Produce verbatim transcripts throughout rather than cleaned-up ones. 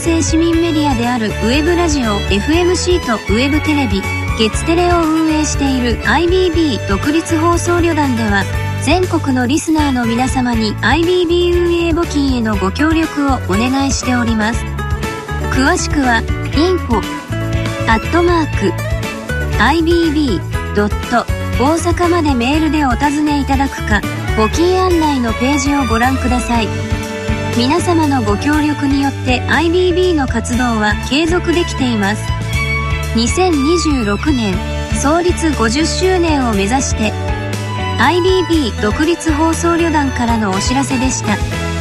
制市民メディアであるウェブラジオ エフエムシー とウェブテレビ月テレを運営している アイビービー 独立放送旅団では、全国のリスナーの皆様に アイビービー 運営募金へのご協力をお願いしております。詳しくは インフォ アットマーク アイビービー ドット 大阪までメールでお尋ねいただくか、募金案内のページをご覧ください。皆様のご協力によって アイビービー の活動は継続できています。にせんにじゅうろくねん創立ごじゅっしゅうねんを目指して、 アイビービー 独立放送旅団からのお知らせでした。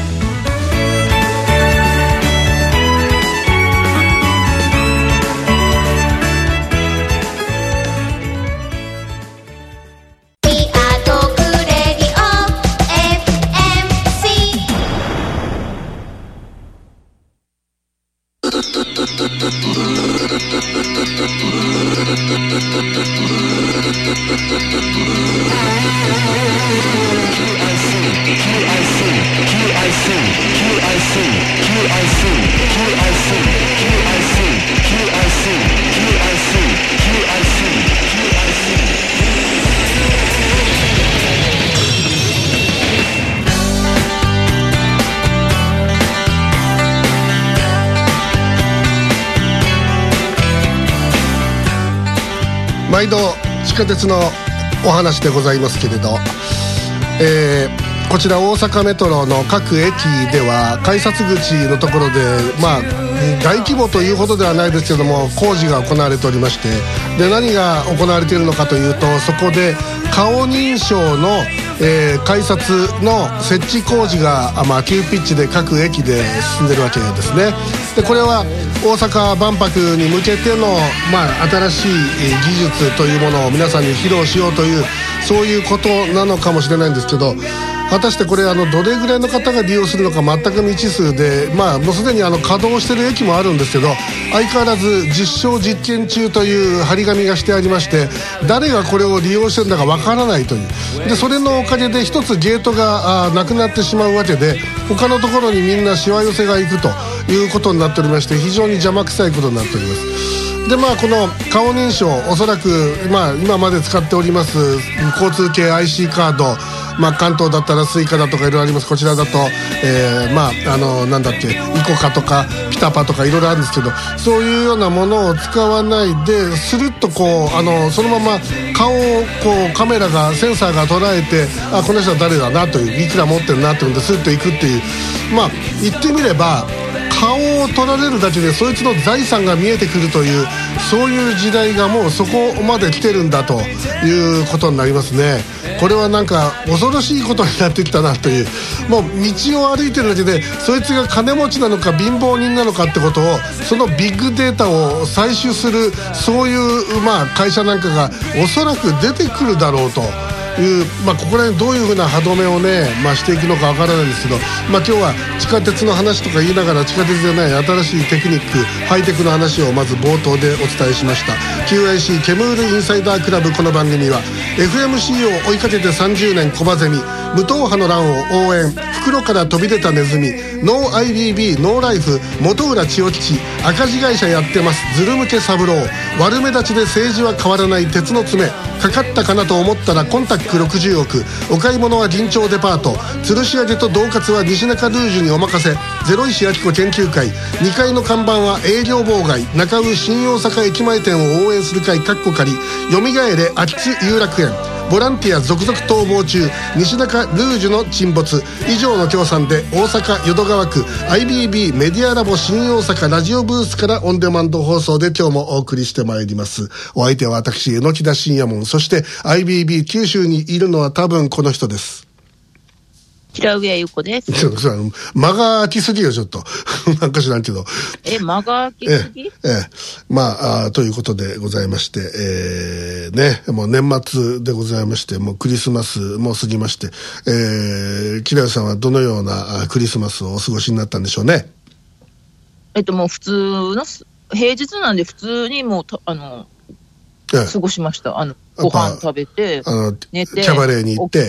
毎度地下鉄のお話でございますけれど、えー、こちら大阪メトロの各駅では改札口のところで、まあ大規模というほどではないですけども工事が行われておりまして、で何が行われているのかというと、そこで顔認証の、えー、改札の設置工事が、まあ、急ピッチで各駅で進んでるわけですね。でこれは大阪万博に向けての、まあ、新しい技術というものを皆さんに披露しようという、そういうことなのかもしれないんですけど、果たしてこれあのどれぐらいの方が利用するのか全く未知数で、まあもうすでにあの稼働している駅もあるんですけど、相変わらず実証実験中という張り紙がしてありまして、誰がこれを利用してるんだかわからないという。でそれのおかげで一つゲートがなくなってしまうわけで、他のところにみんなしわ寄せが行くということになっておりまして、非常に邪魔くさいことになっております。でまあこの顔認証、おそらく、まあ、今まで使っております交通系 アイシー カード、まあ、関東だったらスイカだとかいろいろあります。こちらだと、えー、まああのなんだっけイコカとかピタパとかいろいろあるんですけど、そういうようなものを使わないでスルッとこうあのそのまま顔をこうカメラがセンサーが捉えて、あこの人は誰だなという、いくら持ってるなというんでスッといくっていう、まあ言ってみれば顔を取られるだけでそいつの財産が見えてくるという、そういう時代がもうそこまで来てるんだということになりますね。これはなんか恐ろしいことになってきたなという、もう道を歩いてるだけでそいつが金持ちなのか貧乏人なのかってことを、そのビッグデータを採取する、そういう、まあ、会社なんかがおそらく出てくるだろうという、まあ、ここら辺どういうふうな歯止めをね、まあ、していくのかわからないんですけど、まあ、今日は地下鉄の話とか言いながら地下鉄じゃない新しいテクニック、ハイテクの話をまず冒頭でお伝えしました。 キューアイシー ケムールインサイダークラブ。この番組は エフエムシー を追いかけてさんじゅうねんコバゼミ、無党派の乱を応援、袋から飛び出たネズミ、ノー アイビービー ノーライフ、本浦千代吉、赤字会社やってます、ズル向け三郎、悪目立ちで政治は変わらない鉄の爪、かかったかなと思ったらコンタックろくじゅうおく、お買い物は銀蝶デパート、吊るし上げと恫喝は西中ルージュにお任せ、ゼロ石明子研究会、にかいの看板は営業妨害、中尾新大阪駅前店を応援する会かっこ仮、よみがえれ秋津遊楽園、ボランティア続々逃亡中、西中ルージュの沈没。以上の協賛で大阪淀川区 アイビービー メディアラボ新大阪ラジオブースからオンデマンド放送で今日もお送りしてまいります。お相手は私榎田信也門、そして アイビービー 九州にいるのは多分この人です。 平上優子です。 間が空きすぎよちょっとなんか知らんけど、 え間が空きすぎ、えええまあ、あということでございまして、えー、ねもう年末でございまして、もうクリスマスも過ぎまして、えー、キラヨさんはどのようなクリスマスをお過ごしになったんでしょうね。 えっともう普通の平日なんで普通にもうあの、ええ、過ごしました。あのご飯食べてあの寝てキャバレーに行って、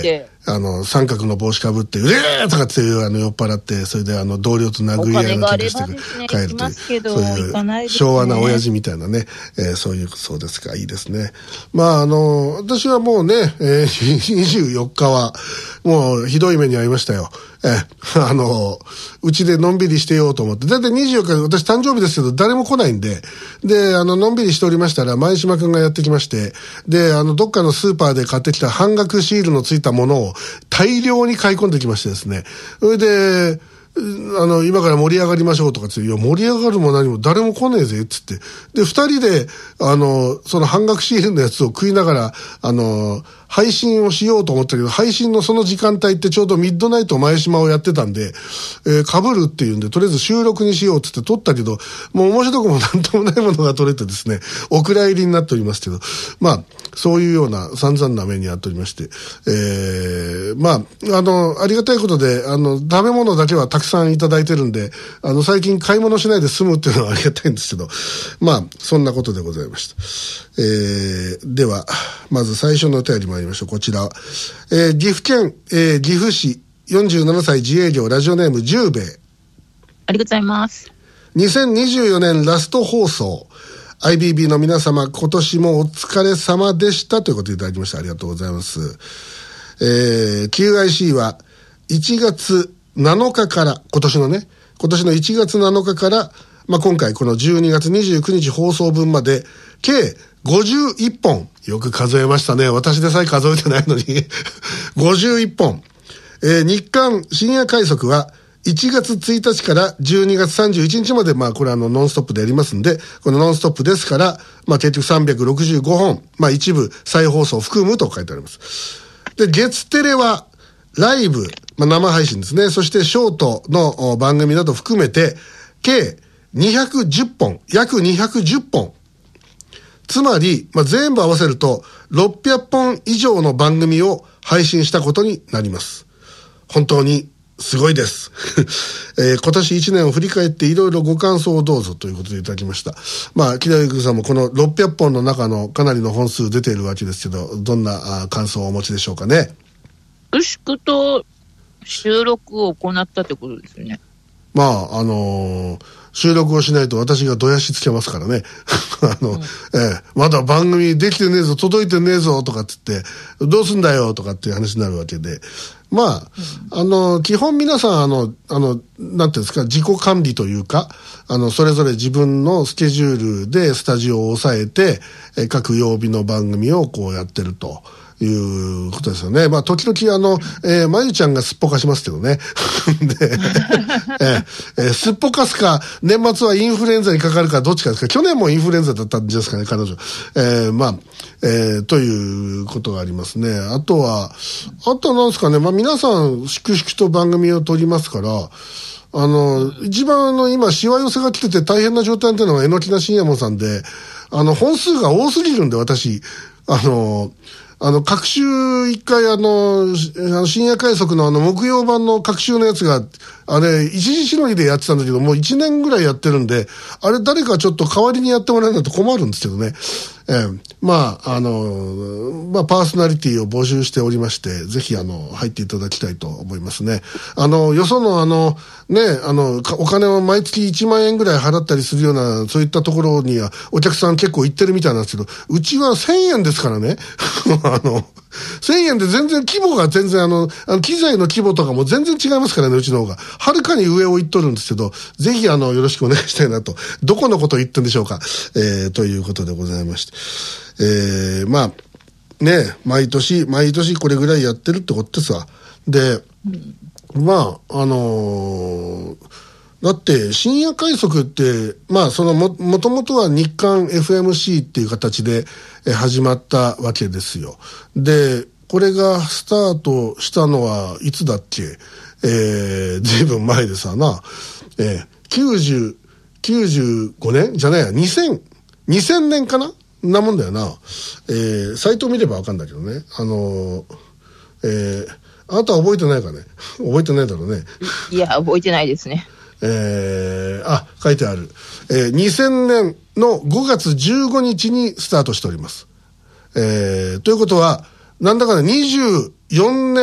あの、三角の帽子かぶって、うえーとかっていう、あの、酔っ払って、それであの、同僚と殴り合いの喧嘩して帰るという、そういう昭和な親父みたいなね、えー、そういう、そうですか、いいですね。まあ、あの、私はもうね、えー、にじゅうよっかは、もうひどい目に遭いましたよ。えー、あの、うちでのんびりしてようと思って、だいたいにじゅうよっか、私誕生日ですけど、誰も来ないんで、で、あの、のんびりしておりましたら、前島くんがやってきまして、で、あの、どっかのスーパーで買ってきた半額シールのついたものを大量に買い込んできましてですね、それで、あの、今から盛り上がりましょうとかつって、いや、盛り上がるも何も誰も来ねえぜ、つって。で、二人で、あの、その半額シールのやつを食いながら、あの、配信をしようと思ったけど、配信のその時間帯ってちょうどミッドナイト前島をやってたんで、えー、被るっていうんで、とりあえず収録にしようっつって撮ったけど、もう面白くもなんともないものが撮れてですね、お蔵入りになっておりますけど、まあ、そういうような散々な目にあっておりまして、えー、まあ、あの、ありがたいことで、あの、食べ物だけはたくさんいただいてるんで、あの、最近買い物しないで済むっていうのはありがたいんですけど、まあ、そんなことでございました。えー、では、まず最初のお便り参りましょう。こちら。えー、岐阜県、えー、岐阜市よんじゅうななさい自営業ラジオネーム十兵衛。 ありがとうございます。 にせんにじゅうよねんラスト放送。アイビービー の皆様、今年もお疲れ様でしたということでいただきました。ありがとうございます。えー、キューアイシー はいちがつなのかから、今年のね、今年のいちがつなのかから、まあ、今回このじゅうにがつにじゅうくにち放送分まで、計ごじゅういっぽん。よく数えましたね。私でさえ数えてないのに。ごじゅういっぽん。えー、日刊深夜快速はいちがつついたちからじゅうにがつさんじゅういちにちまで、まあこれあのノンストップでやりますんで、このノンストップですから、まあ結局さんびゃくろくじゅうごほん、まあ一部再放送を含むと書いてあります。で、月テレはライブ、まあ生配信ですね。そしてショートの番組など含めて、計にひゃくじゅっぽん、約にひゃくじゅっぽん。つまり、まあ、全部合わせるとろっぴゃっぽん以上の番組を配信したことになります。本当にすごいです。えー、今年いちねんを振り返っていろいろご感想をどうぞということでいただきました。まあ、木田ゆくさんもこのろっぴゃっぽんの中のかなりの本数出ているわけですけど、どんなあ感想をお持ちでしょうかね。 粛々と収録を行ったってことですよね。 まあ、あのー、収録をしないと私がどやしつけますからね。あの、うん、ええ、まだ番組できてねえぞ、届いてねえぞ、とかって言って、どうすんだよ、とかっていう話になるわけで。まあ、うん、あの、基本皆さん、あの、あの、なんていうんですか、自己管理というか、あの、それぞれ自分のスケジュールでスタジオを抑えて、え各曜日の番組をこうやってると。いうことですよね。まあ、時々あの、えー、まゆちゃんがすっぽかしますけどね。で、えーえー、すっぽかすか、年末はインフルエンザにかかるかどっちかですか。去年もインフルエンザだったんですかね、彼女。えー、まあ、えー、ということがありますね。あとは、あとはなんですかね、まあ皆さん、粛々と番組を撮りますから、あの、一番あの、今、しわ寄せが来てて大変な状態っていうのは、えのきな深夜門さんで、あの、本数が多すぎるんで、私、あの、あの、各週一回あの、深夜快速のあの、木曜版の各週のやつが、あれ、一時しのぎでやってたんだけど、もう一年ぐらいやってるんで、あれ誰かちょっと代わりにやってもらえないと困るんですけどね。えー、まあ、あの、まあ、パーソナリティを募集しておりまして、ぜひあの、入っていただきたいと思いますね。あの、よそのあの、ね、あの、お金を毎月いちまんえんぐらい払ったりするような、そういったところには、お客さん結構行ってるみたいなんですけど、うちはせんえんですからね。あの、せんえんで全然規模が全然あの、あの機材の規模とかも全然違いますからね、うちの方が。はるかに上を行っとるんですけど、ぜひあの、よろしくお願いしたいなと。どこのことを言ってんでしょうか。えー、ということでございまして。えー、まあ、ね、毎年、毎年これぐらいやってるってことですわ。で、うん、まあ、あのー、だって深夜快速ってまあそのももともとは日刊 エフエムシー っていう形でえ始まったわけですよ。でこれがスタートしたのはいつだっけ、えー、ずいぶん前でさな、えー、きゅうじゅう、きゅうじゅうごねんじゃないやにせん、にせんねんかななもんだよな。えー、サイト見ればわかんだけどね。あのー、えー、あなたは覚えてないかね。覚えてないだろうね。 いや覚えてないですね。 えー、あ、書いてある。えー、にせんねんのごがつじゅうごにちにスタートしております。えー、ということは、なんだかね、にじゅうよねん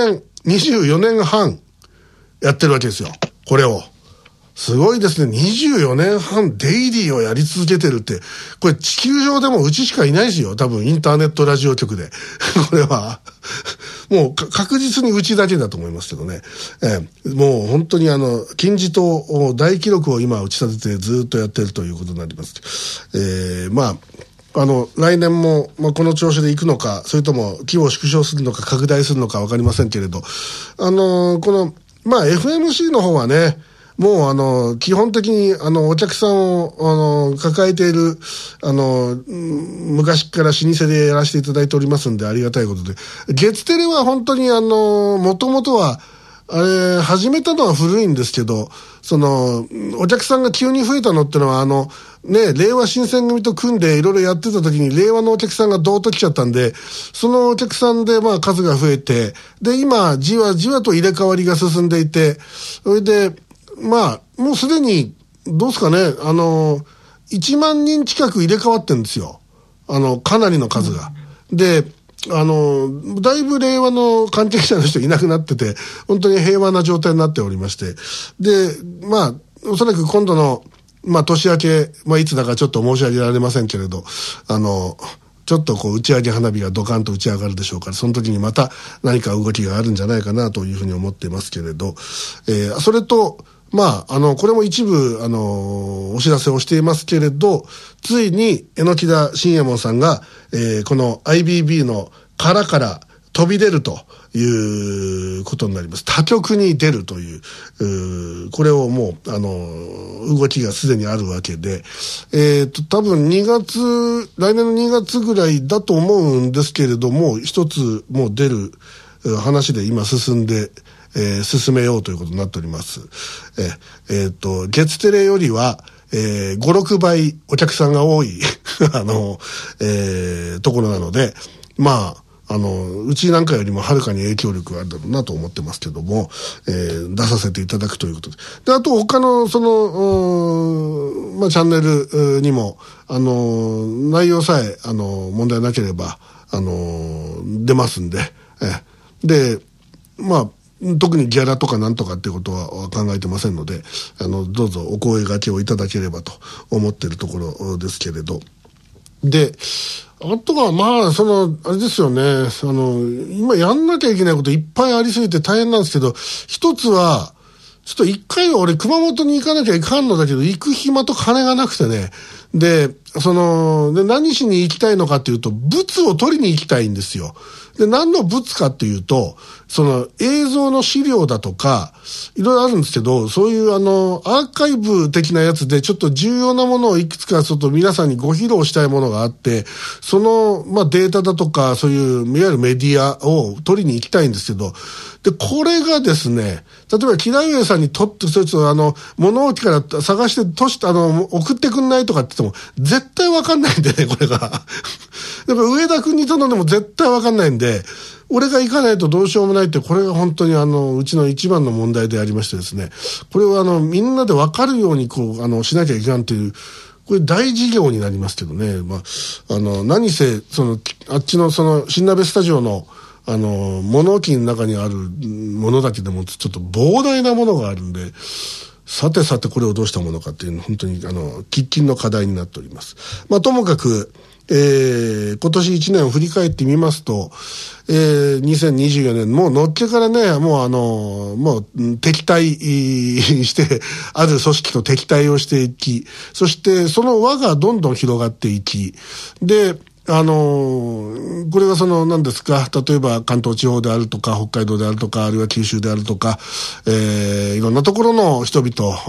にじゅうよねんはんやってるわけですよ、これを。すごいですね。にじゅうよねんはんデイリーをやり続けてるって、これ地球上でもうちしかいないですよ。多分インターネットラジオ局で。これは、もう確実にうちだけだと思いますけどね。えー、もう本当にあの、金字塔大記録を今打ち立ててずっとやってるということになります。えー、まあ、あの、来年も、まあ、この調子でいくのか、それとも規模を縮小するのか拡大するのかわかりませんけれど、あのー、この、まあ、エフエムシー の方はね、もうあの、基本的にあの、お客さんをあの、抱えている、あの、昔から老舗でやらせていただいておりますんでありがたいことで。月テレは本当にあの、もともとは、あれ、始めたのは古いんですけど、その、お客さんが急に増えたのってのはあの、ね、令和新選組と組んでいろいろやってた時に令和のお客さんがどーっと来ちゃったんで、そのお客さんでまあ数が増えて、で、今、じわじわと入れ替わりが進んでいて、それで、まあ、もうすでに、どうですかね、あの、いちまんにん近く入れ替わってるんですよ。あの、かなりの数が。うん、で、あの、だいぶ令和の関係者の人いなくなってて、本当に平和な状態になっておりまして。で、まあ、おそらく今度の、まあ、年明け、まあ、いつだかちょっと申し上げられませんけれど、あの、ちょっとこう打ち上げ花火がドカンと打ち上がるでしょうから、その時にまた何か動きがあるんじゃないかなというふうに思っていますけれど、えー、それと、まあ、あの、これも一部、あの、お知らせをしていますけれど、ついに、榎田信右衛門さんが、えー、この アイビービー の殻から飛び出るということになります。他局に出るという、うこれをもう、あの、動きがすでにあるわけで、えっと、多分にがつ、来年のにがつぐらいだと思うんですけれども、一つもう出る話で今進んで、えー、進めようということになっております。えー、えー、と、月テレよりは、えー、ご、ろくばいお客さんが多い、あの、えー、ところなので、まあ、あの、うちなんかよりもはるかに影響力があるだろうなと思ってますけども、えー、出させていただくということで。で、あと他の、その、まあ、チャンネルにも、あの、内容さえ、あの、問題なければ、あの、出ますんで、えー、で、まあ、特にギャラとかなんとかっていうことは考えてませんので、あの、どうぞお声掛けをいただければと思っているところですけれど。で、あとはまあ、その、あれですよね、あの、今やんなきゃいけないこといっぱいありすぎて大変なんですけど、一つは、ちょっと一回は俺熊本に行かなきゃいかんのだけど、行く暇と金がなくてね。で、その、で、何しに行きたいのかっていうと、物を取りに行きたいんですよ。で、何の物かっていうと、その映像の資料だとか、いろいろあるんですけど、そういうあの、アーカイブ的なやつでちょっと重要なものをいくつかちょっと皆さんにご披露したいものがあって、その、まあデータだとか、そういう、いわゆるメディアを取りに行きたいんですけど、で、これがですね、例えば、木田上さんにとって、そいつあの、物置から探して、とし、あの、送ってくんないとかって言っても、絶対わかんないんでね、これが。だから上田君に頼んでも絶対わかんないんで、俺が行かないとどうしようもないって、これが本当にあの、うちの一番の問題でありましてですね、これをあの、みんなでわかるようにこう、あの、しなきゃいけないという、これ大事業になりますけどね、まあ、あの、何せ、その、あっちのその、新鍋スタジオの、あの、物置の中にあるものだけでもちょっと膨大なものがあるんで、さてさてこれをどうしたものかっていうのは本当にあの、喫緊の課題になっております。まあ、ともかく、えー、今年一年を振り返ってみますと、えー、にせんにじゅうよねん、もうのっけからね、もうあの、もう敵対して、ある組織と敵対をしていき、そしてその輪がどんどん広がっていき、で、あのー、これがその何ですか、例えば関東地方であるとか北海道であるとかあるいは九州であるとか、えー、いろんなところの人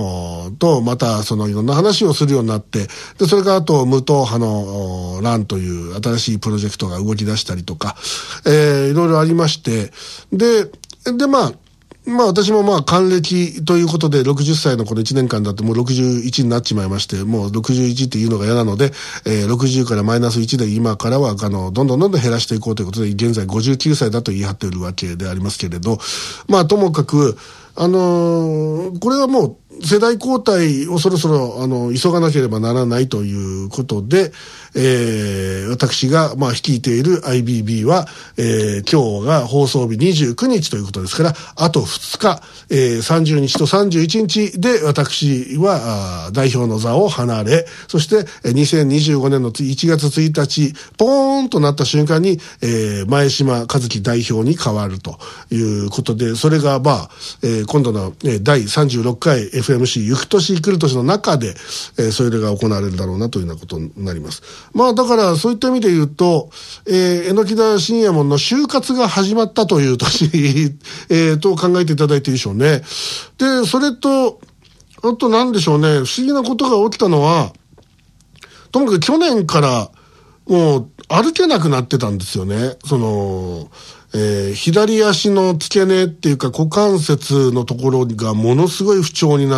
々とまたそのいろんな話をするようになって、でそれからあと無党派の欄という新しいプロジェクトが動き出したりとか、えー、いろいろありまして、ででまあまあ私もまあ還暦ということでろくじゅっさいのこのいちねんかんだってもうろくじゅういちになっちまいまして、もうろくじゅういちっていうのが嫌なので、えー、ろくじゅうからマイナスいちで今からはあのどんどんどんどん減らしていこうということで現在ごじゅうきゅうさいだと言い張っているわけでありますけれど、まあともかくあのー、これはもう世代交代をそろそろあの急がなければならないということで、 えー、私が、まあ、率いている アイビービー は、えー、今日が放送日にじゅうくにちということですから、あとふつか、えー、さんじゅうにちとさんじゅういちにちで私は代表の座を離れ、そしてにせんにじゅうごねんのいちがつついたち、ポーンとなった瞬間に、えー、前島和樹代表に変わるということで、それがまあ、えー、今度の、えー、だいさんじゅうろっかい エフエムシー ゆく年来る年の中で、えー、それが行われるだろうなというようなことになります。まあだからそういった意味で言うと、えー、榎田信也門の就活が始まったという年、えー、と考えていただいていいでしょうね。で、それと、あと何でしょうね、不思議なことが起きたのは、ともかく去年からもう歩けなくなってたんですよね。その、えー、左足の付け根っていうか股関節のところがものすごい不調になって、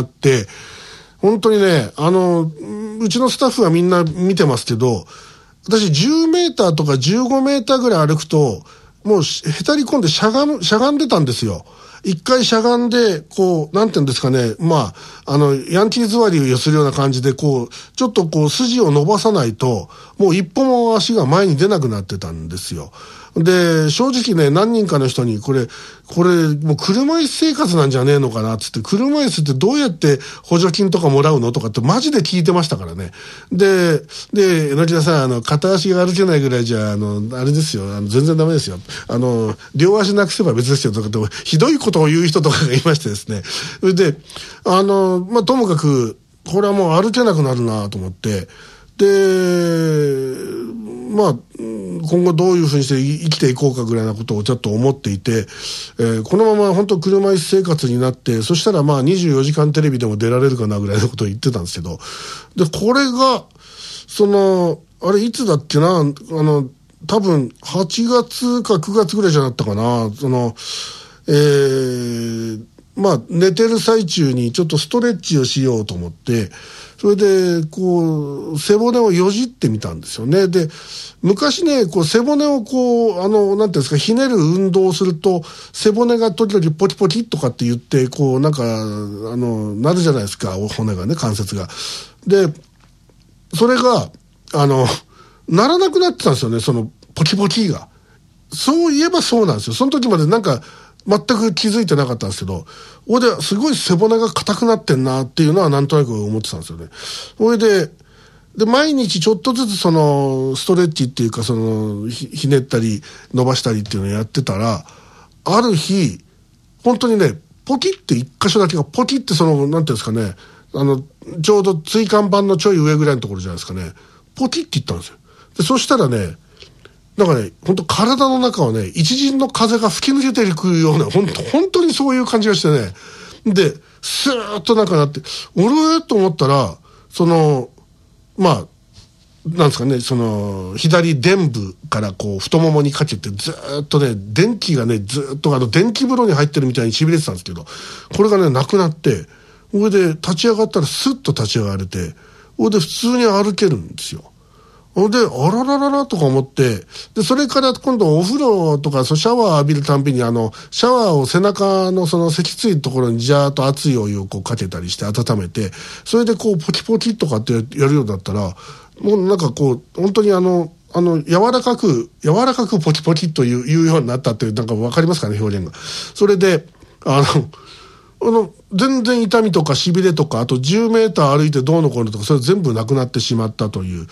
本当にね、あの、うちのスタッフはみんな見てますけど、私じゅうメーターとかじゅうごメーターぐらい歩くと、もうへたり込んでしゃがむ、しゃがんでたんですよ。一回しゃがんで、こう、なんて言うんですかね、まあ、あの、ヤンキー座りをするような感じで、こう、ちょっとこう、筋を伸ばさないと、もう一歩も足が前に出なくなってたんですよ。で、正直ね、何人かの人に、これ、これ、もう車椅子生活なんじゃねえのかな、つって、車椅子ってどうやって補助金とかもらうのとかってマジで聞いてましたからね。で、で、榎田さん、あの、片足が歩けないぐらいじゃ、あの、あれですよ、あの全然ダメですよ。あの、両足なくせば別ですよ、とかって、ひどいことを言う人とかがいましてですね。それで、あの、まあ、ともかく、これはもう歩けなくなるなと思って、で、まあ、今後どういうふうにして生きていこうかぐらいなことをちょっと思っていて、えー、このまま本当車椅子生活になって、そしたらまあにじゅうよじかんテレビでも出られるかなぐらいのことを言ってたんですけど、で、これが、その、あれいつだっけな、あの、多分はちがつかくがつぐらいじゃなかったかな、その、えー、まあ寝てる最中にちょっとストレッチをしようと思って、それで、こう、背骨をよじってみたんですよね。で、昔ね、こう、背骨をこう、あの、なんていうんですか、ひねる運動をすると、背骨が時々ポキポキとかって言って、こう、なんか、あの、なるじゃないですか、骨がね、関節が。で、それが、あの、ならなくなってたんですよね、その、ポキポキが。そういえばそうなんですよ。その時までなんか、全く気づいてなかったんですけど、俺ですごい背骨が硬くなってんなっていうのはなんとなく思ってたんですよね。それで、で、毎日ちょっとずつその、ストレッチっていうかその、ひ、ひねったり伸ばしたりっていうのをやってたら、ある日、本当にね、ポキって一箇所だけがポキってその、なんていうんですかね、あの、ちょうど椎間板のちょい上ぐらいのところじゃないですかね、ポキっていったんですよ。で、そしたらね、なんかね、本当体の中をね、一陣の風が吹き抜けていくような、本当本当にそういう感じがしてね。で、スーッとなんかなって、俺と思ったら、その、まあ、なんですかね、その、左臀部からこう、太ももにかけてずーっとね、電気がね、ずーっとあの、電気風呂に入ってるみたいに痺れてたんですけど、これがね、なくなって、それで立ち上がったらスッと立ち上がれて、それで普通に歩けるんですよ。で、あららららとか思って、で、それから今度お風呂とか、そシャワー浴びるたんびにあの、シャワーを背中のその脊椎のところにジャーっと熱いお湯をこうかけたりして温めて、それでこうポキポキとかってやるようになったら、もうなんかこう、本当にあの、あの、柔らかく、柔らかくポキポキという、いうようになったっていう、なんかわかりますかね、表現が。それで、あの、あの、全然痛みとか痺れとか、あとじゅうメーター歩いてどうのこうのとか、それ全部なくなってしまったという、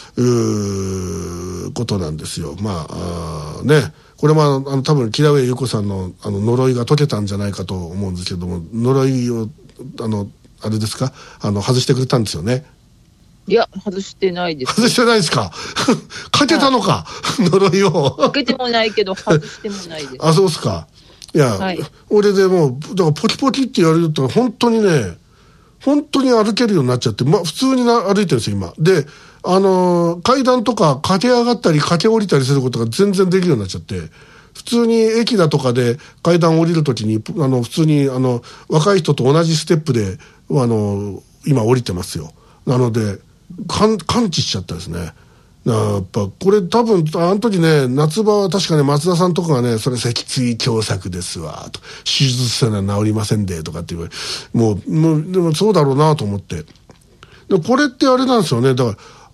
うーことなんですよ。まあ、あね、これもあの多分木田上優子さんのあの呪いが解けたんじゃないかと思うんですけども、呪いをあのあれですか、あの外してくれたんですよね。 いや、外してないです。 外してないですか。かけたのか、呪いを。 かけてもないけど外してもないです。 あ、そうですか。いや、はい、俺でもうだからポキポキってやると本当にね、本当に歩けるようになっちゃって、まあ普通にな歩いてるんですよ今で。あのー、階段とか駆け上がったり駆け下りたりすることが全然できるようになっちゃって、普通に駅だとかで階段降りるときに、あの、普通に、あの、若い人と同じステップで、あの、今降りてますよ。なので、感知しちゃったですね。やっぱ、これ多分、あの時ね、夏場は確かね、松田さんとかがね、それ脊椎狭窄ですわ、と。手術したら治りませんで、とかって言われ、もう、もう、でもそうだろうなと思って。でこれってあれなんですよね。だから、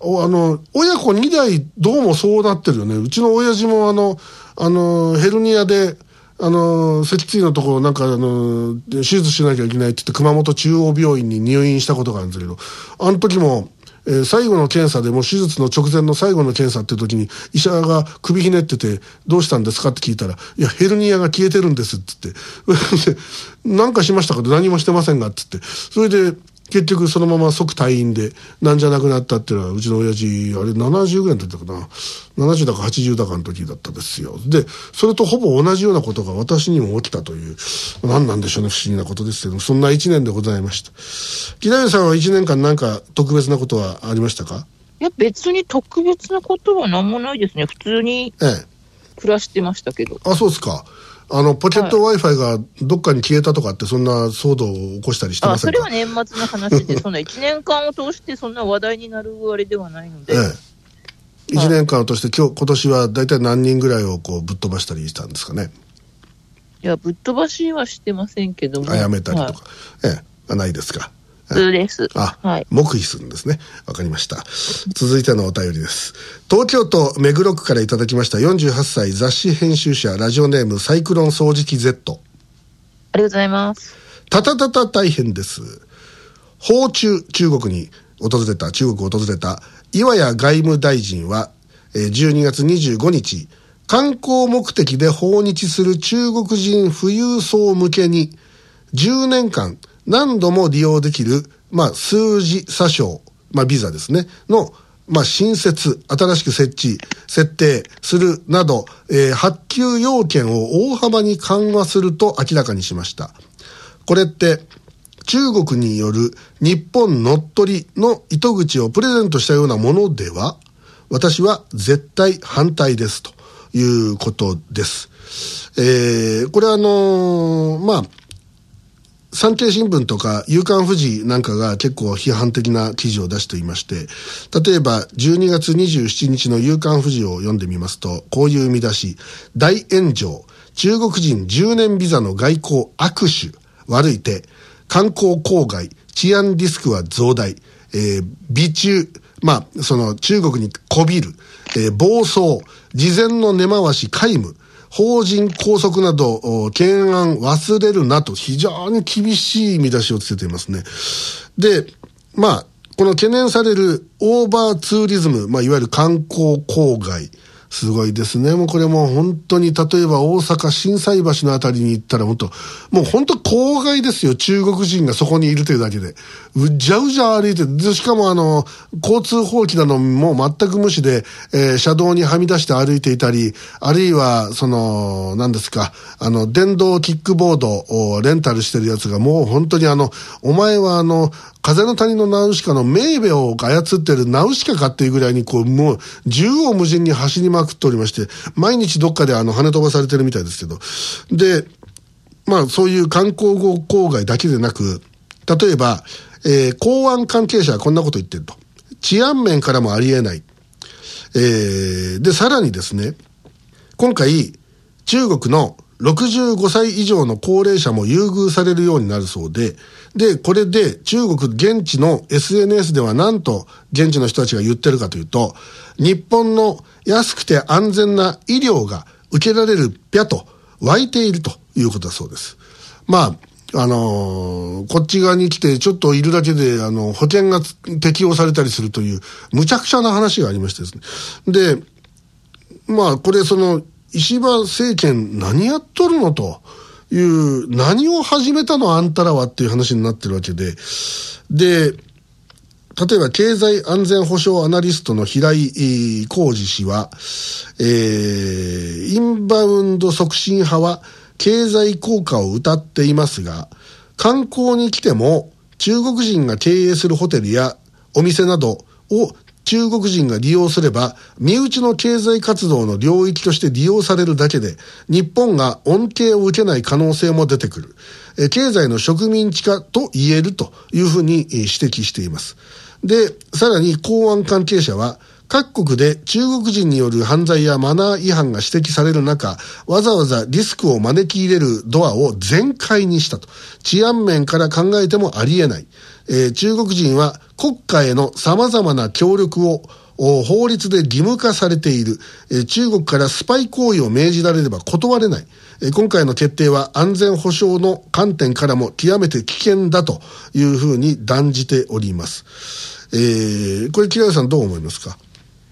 あの親子にだいどうもそうなってるよね。うちの親父もあのあのヘルニアであの脊椎のところなんかあの手術しなきゃいけないって言って熊本中央病院に入院したことがあるんですけど、あの時も、えー、最後の検査でもう手術の直前の最後の検査っていう時に医者が首ひねっててどうしたんですかって聞いたら、いやヘルニアが消えてるんですって言ってなんかしましたかって何もしてませんがって言って、それで結局そのまま即退院でなんじゃなくなったっていうのはうちの親父あれななじゅうぐらいだったかな、ななじゅうだかはちじゅうだかの時だったですよ。でそれとほぼ同じようなことが私にも起きたという、何なんでしょうね、不思議なことですけど、そんないちねんでございました。木田さんはいちねんかん何か特別なことはありましたか？ いや別に特別なことは何もないですね。普通に暮らしてましたけど、 ええ、あそうですか。あのポケット Wi-Fi がどっかに消えたとかってそんな騒動を起こしたりしてませんか？ あそれは年末の話でそんないちねんかんを通してそんな話題になるあれではないので、ええ、いちねんかんを通して今日今年は大体何人ぐらいをこうぶっ飛ばしたりしたんですかね？ いやぶっ飛ばしはしてませんけども、 あやめたりとか、はい、ええ、ないですか？ 普通です。 あ、 はい、 黙秘するんですね。わかりました。続いてのお便りです。東京都目黒区からいただきました。よんじゅうはっさい雑誌編集者、ラジオネームサイクロン掃除機 Z。 ありがとうございます。 たたたた大変です。訪中、中国に訪れた中国を訪れた岩谷外務大臣はじゅうにがつにじゅうごにち、観光目的で訪日する中国人富裕層向けにじゅうねんかん何度も利用できる、まあ、数字詐称、まあ、ビザですね、の、まあ、新設、新しく設置、設定するなど、えー、発給要件を大幅に緩和すると明らかにしました。これって、中国による日本乗っ取りの糸口をプレゼントしたようなものでは、私は絶対反対ですということです。えー、これはあのー、まあ、産経新聞とか夕刊フジなんかが結構批判的な記事を出していまして、例えばじゅうにがつにじゅうしちにちの夕刊フジを読んでみますと、こういう見出し、大炎上、中国人じゅうねんビザの外交握手、悪い手、観光郊外、治安リスクは増大、えー、美中、まあ、その中国にこびる、えー、暴走、事前の根回し皆無、法人拘束など懸案忘れるなと非常に厳しい見出しをつけていますね。で、まあこの懸念されるオーバーツーリズム、まあいわゆる観光郊外、すごいですね。もうこれもう本当に例えば大阪心斎橋のあたりに行ったら本当もう本当郊外ですよ。中国人がそこにいるというだけでうじゃうじゃ歩いて、でしかもあの交通法規なのも全く無視で、えー、車道にはみ出して歩いていたり、あるいはその何ですか、あの電動キックボードをレンタルしてるやつがもう本当にあのお前はあの風の谷のナウシカのメーベを操ってるナウシカかっていうぐらいにこうもう縦横無尽に走りまくっておりまして、毎日どっかであの跳ね飛ばされてるみたいですけど、でまあそういう観光郊外だけでなく、例えば、えー、公安関係者はこんなこと言ってると。治安面からもありえない。えー、でさらにですね、今回中国のろくじゅうごさい以上の高齢者も優遇されるようになるそうで、で、これで中国現地の エスエヌエス ではなんと現地の人たちが言ってるかというと、日本の安くて安全な医療が受けられるぴゃと湧いているということだそうです。まあ、あのー、こっち側に来てちょっといるだけで、あの、保険が適用されたりするという無茶苦茶な話がありましてですね。で、まあ、これその、石破政権何やっとるのという、何を始めたのあんたらはっていう話になってるわけで、で、例えば経済安全保障アナリストの平井浩二氏は、えー、インバウンド促進派は経済効果を謳っていますが、観光に来ても中国人が経営するホテルやお店などを中国人が利用すれば身内の経済活動の領域として利用されるだけで日本が恩恵を受けない可能性も出てくる。え経済の植民地化と言えるというふうに指摘しています。で、さらに公安関係者は各国で中国人による犯罪やマナー違反が指摘される中、わざわざリスクを招き入れるドアを全開にしたと。治安面から考えてもありえない。えー、中国人は国家への様々な協力を法律で義務化されている。えー、中国からスパイ行為を命じられれば断れない。えー、今回の決定は安全保障の観点からも極めて危険だというふうに断じております。えー、これ、木田さんどう思いますか？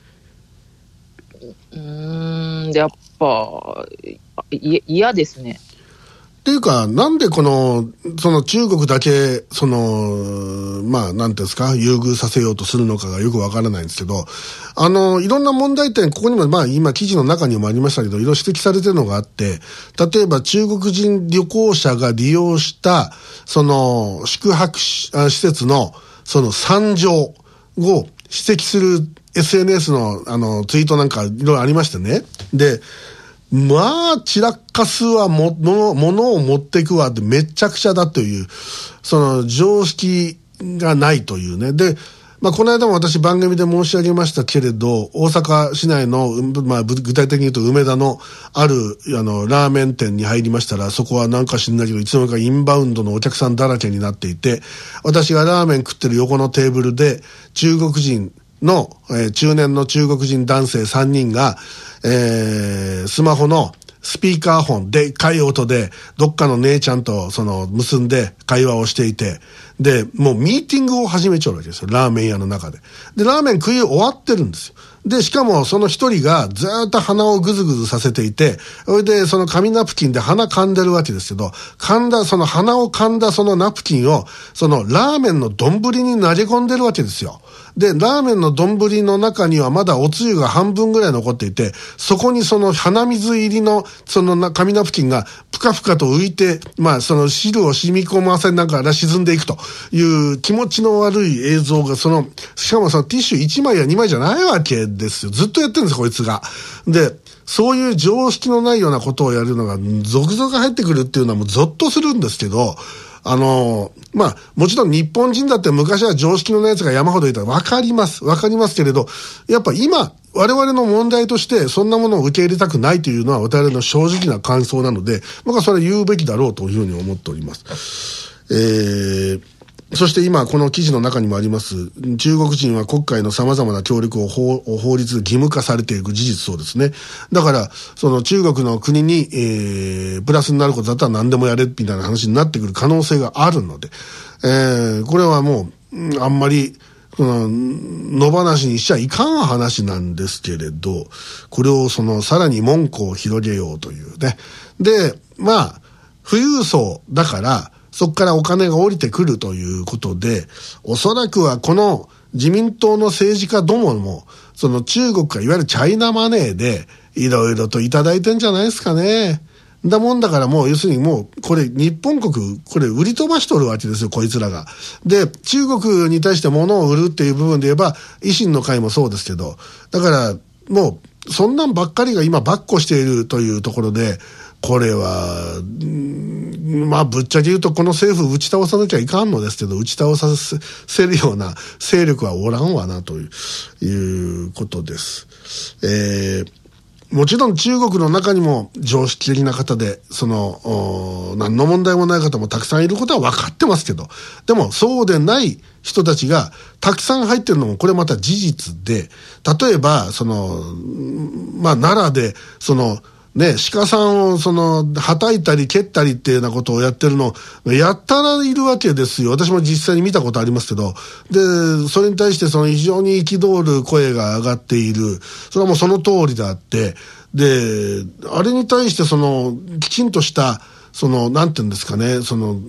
うーん、やっぱい嫌ですね。 っていうか、なんでこの、その中国だけ、その、まあ、なんていうんですか、優遇させようとするのかがよくわからないんですけど、あの、いろんな問題点、ここにも、まあ、今、記事の中にもありましたけど、いろいろ指摘されてるのがあって、例えば中国人旅行者が利用した、その、宿泊施設の、その惨状を指摘する エスエヌエス の、あの、ツイートなんかいろいろありましてね。で、まあ、散らかすわ、もの、ものを持っていくわってめちゃくちゃだという、その常識がないというね。で、まあ、この間も私番組で申し上げましたけれど、大阪市内の、まあ、具体的に言うと梅田のある、あの、ラーメン店に入りましたら、そこはなんか知んないけど、いつの間にかインバウンドのお客さんだらけになっていて、私がラーメン食ってる横のテーブルで、中国人の、えー、中年の中国人男性さんにんが、えー、スマホのスピーカーフォンでっかい音でどっかの姉ちゃんとその結んで会話をしていて、でもうミーティングを始めちゃうわけですよ、ラーメン屋の中で。でラーメン食い終わってるんですよ。でしかもその一人がずーっと鼻をぐずぐずさせていて、それでその紙ナプキンで鼻噛んでるわけですけど、噛んだその鼻を噛んだそのナプキンをそのラーメンの丼に投げ込んでるわけですよ。でラーメンの丼の中にはまだおつゆが半分ぐらい残っていて、そこにその鼻水入りのその紙ナプキンがぷかぷかと浮いて、まあその汁を染み込ませながら沈んでいくという気持ちの悪い映像が、そのしかもそのティッシュいちまいやにまいじゃないわけですよ。ずっとやってるんですこいつが。でそういう常識のないようなことをやるのが続々入ってくるっていうのはもうゾッとするんですけど、あのー、まあもちろん日本人だって昔は常識のないやつが山ほどいたら分かります分かりますけれど、やっぱ今我々の問題としてそんなものを受け入れたくないというのは我々の正直な感想なので、僕はそれは言うべきだろうというふうに思っております。えーそして今この記事の中にもあります、中国人は国会の様々な協力を 法, 法律で義務化されていく事実そうですね。だからその中国の国に、えー、プラスになることだったら何でもやれみたいな話になってくる可能性があるので、えー、これはもうあんまり野放しにしちゃいかん話なんですけれど、これをそのさらに門戸を広げようというね。でまあ富裕層だからそこからお金が降りてくるということで、おそらくはこの自民党の政治家どももその中国からいわゆるチャイナマネーでいろいろといただいてんじゃないですかね。だもんだからもう要するにもうこれ日本国これ売り飛ばしとるわけですよこいつらが。で中国に対して物を売るっていう部分で言えば維新の会もそうですけど、だからもうそんなんばっかりが今ばっこしているというところで、これはまあぶっちゃけ言うとこの政府打ち倒さなきゃいかんのですけど、打ち倒させるような勢力はおらんわなという、いうことです。えーもちろん中国の中にも常識的な方でその何の問題もない方もたくさんいることは分かってますけど、でもそうでない人たちがたくさん入ってるのもこれまた事実で、例えばそのまあ奈良でそのね、鹿さんをそのはたいたり蹴ったりっていうようなことをやってるのやったらいるわけですよ。私も実際に見たことありますけど、でそれに対してその非常に憤る声が上がっている。それはもうその通りであって、であれに対してそのきちんとしたそのなんていうんですかね、その、うん、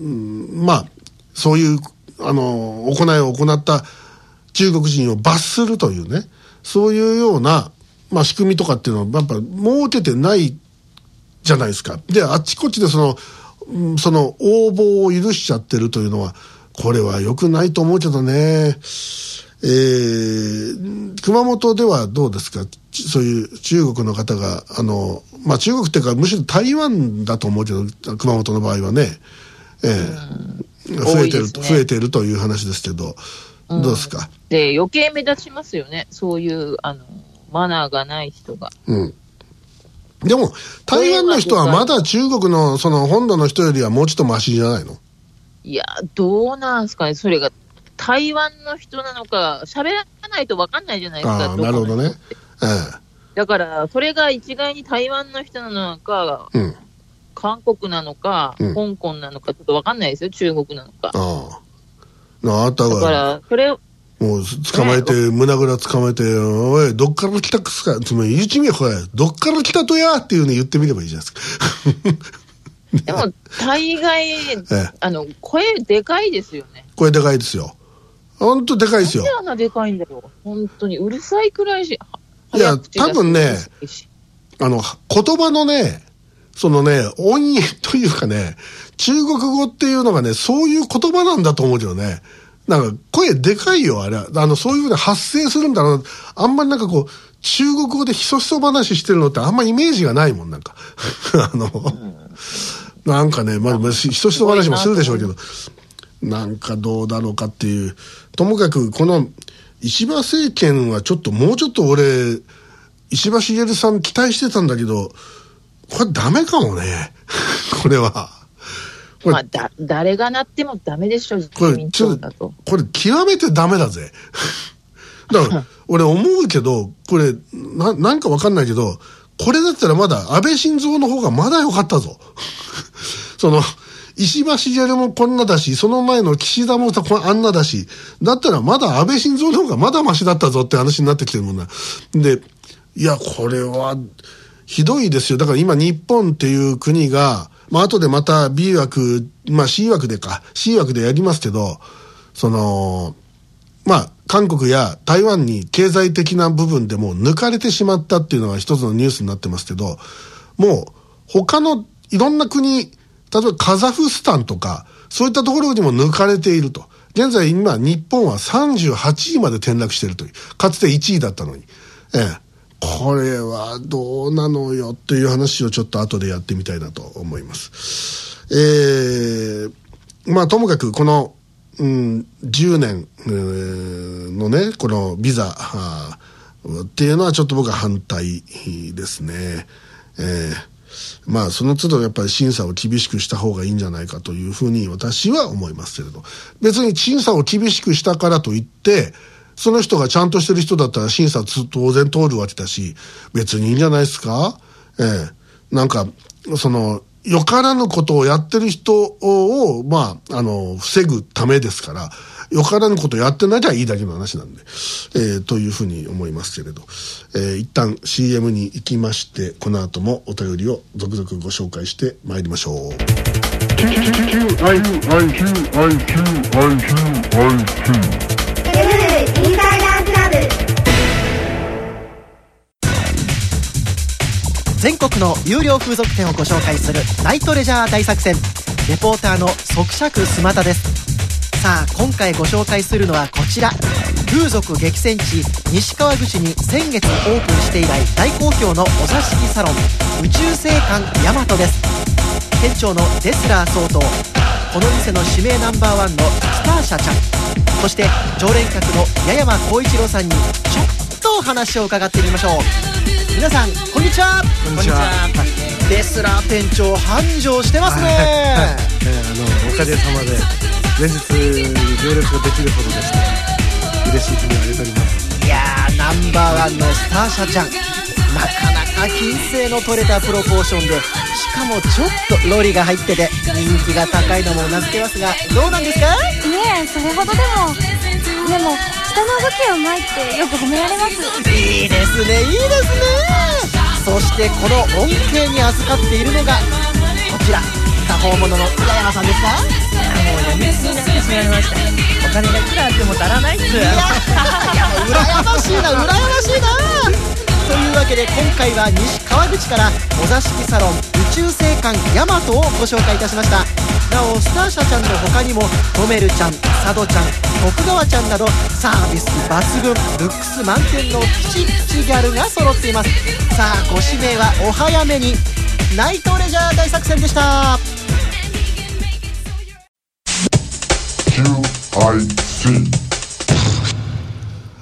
まあそういうあの行いを行った中国人を罰するというね、そういうようなまあ、仕組みとかっていうのはやっぱ設けてないじゃないですか。であっちこっちでその、うん、その応募を許しちゃってるというのはこれは良くないと思うけどね。えー、熊本ではどうですか、そういう中国の方があの、まあ、中国っていうかむしろ台湾だと思うけど熊本の場合はね、えー、増えてる、ね、増えてるという話ですけど、 うん、どうですか。 で余計目立ちますよね、そういうあのマナーがない人が。 うん。でも台湾の人はまだ中国のその本土の人よりはもうちょっとマシじゃないの？ いやどうなんですかね、それが台湾の人なのか喋らないと分かんないじゃないですか。 あ、なるほどね、ええ、 だからそれが一概に台湾の人なのか、うん、韓国なのか、うん、香港なのかちょっと分かんないですよ、中国なのか。ああ、あなたがだからそれをもう捕まえて、ね、胸ぐら捕まえて、おいどっから来たくすか、つまり言うちみやこれどっから来たとやっていうの言ってみればいいじゃないですか。 でも大概、ええ、あの声でかいですよね。 声でかいですよ、本当でかいですよ。 なんであんなでかいんだろう、本当にうるさいくらいし。 いや多分ね、あの言葉のね、そのね音韻というかね、中国語っていうのがねそういう言葉なんだと思うけどね、なんか声でかいよあれ、あのそういうふうに発声するんだろう。あんまりなんかこう中国語でひそひそ話してるのってあんまイメージがないもん、なんかあの、うん、なんかね、まあ、ひそひそ話もするでしょうけど、なんかどうだろうかっていう。ともかくこの石破政権はちょっともうちょっと俺石破茂さん期待してたんだけど、これダメかもねこれはこれ、まあ、だ誰がなってもダメでしょ、 これちょっとこれ極めてダメだぜだから俺思うけど、これななんかわかんないけど、これだったらまだ安倍晋三の方がまだ良かったぞその石破茂もこんなだし、その前の岸田もあんなだし、だったらまだ安倍晋三の方がまだマシだったぞって話になってきてるもんな。で、いやこれはひどいですよ。だから今日本っていう国が、まあ後でまた B 枠、まあ C 枠でか C 枠でやりますけど、そのまあ韓国や台湾に経済的な部分でも抜かれてしまったっていうのが一つのニュースになってますけど、もう他のいろんな国、例えばカザフスタンとかそういったところにも抜かれていると。現在今日本はさんじゅうはちいまで転落しているという、かつていちいだったのに、ええ、これはどうなのよっていう話をちょっと後でやってみたいなと思います。えー、まあともかくこの、うん、じゅうねん、えー、のねこのビザっていうのはちょっと僕は反対ですね。えーまあその都度やっぱり審査を厳しくした方がいいんじゃないかというふうに私は思いますけれど、別に審査を厳しくしたからといってその人がちゃんとしてる人だったら審査当然通るわけだし、別にいいんじゃないですか。ええ、なんかそのよからぬことをやってる人をまああの防ぐためですから、よからぬことやってなきゃいいだけの話なんで、えー、というふうに思いますけれど、えー、一旦 シーエム に行きまして、この後もお便りを続々ご紹介してまいりましょう。 全国の有料風俗店をご紹介するナイトレジャー大作戦、レポーターの即尺スマタです。さあ今回ご紹介するのはこちら、風俗激戦地西川口に先月オープンして以来大好評のお座敷サロン宇宙星館ヤマトです。店長のデスラー総統、この店の指名ナンバーワンのスターシャちゃん、そして常連客の八山浩一郎さんにちょっとお話を伺ってみましょう。皆さんこんにちは。 こんにちは。 デスラー店長繁盛してますね。はいはい、えー、 あのおかげさまで連日行列ができるほどですね、嬉しい日にあげております。 いやー、ナンバーワンのスターシャちゃん、なかなか品性の取れたプロポーションで、しかもちょっとロリが入ってて人気が高いのもうなずけますが、どうなんですか？ いえ、それほどでもでも下の動きをまいってよく褒められます。 いいですね、いいですね。そしてこの恩恵に預かっているのがこちら、多方物の八山さんですか？ もうやみつきになってしまいました。お金がいくらあっても足らないっす。いや、 いやもう羨ましいな、羨ましいな。というわけで今回は西川口からお座敷サロン宇宙星館ヤマトをご紹介いたしました。なおスターシャちゃんの他にもトメルちゃん、サドちゃん、徳川ちゃんなどサービス抜群、ルックス満点のピチピチギャルが揃っています。さあご指名はお早めに。ナイトレジャー大作戦でした。 キューアイシー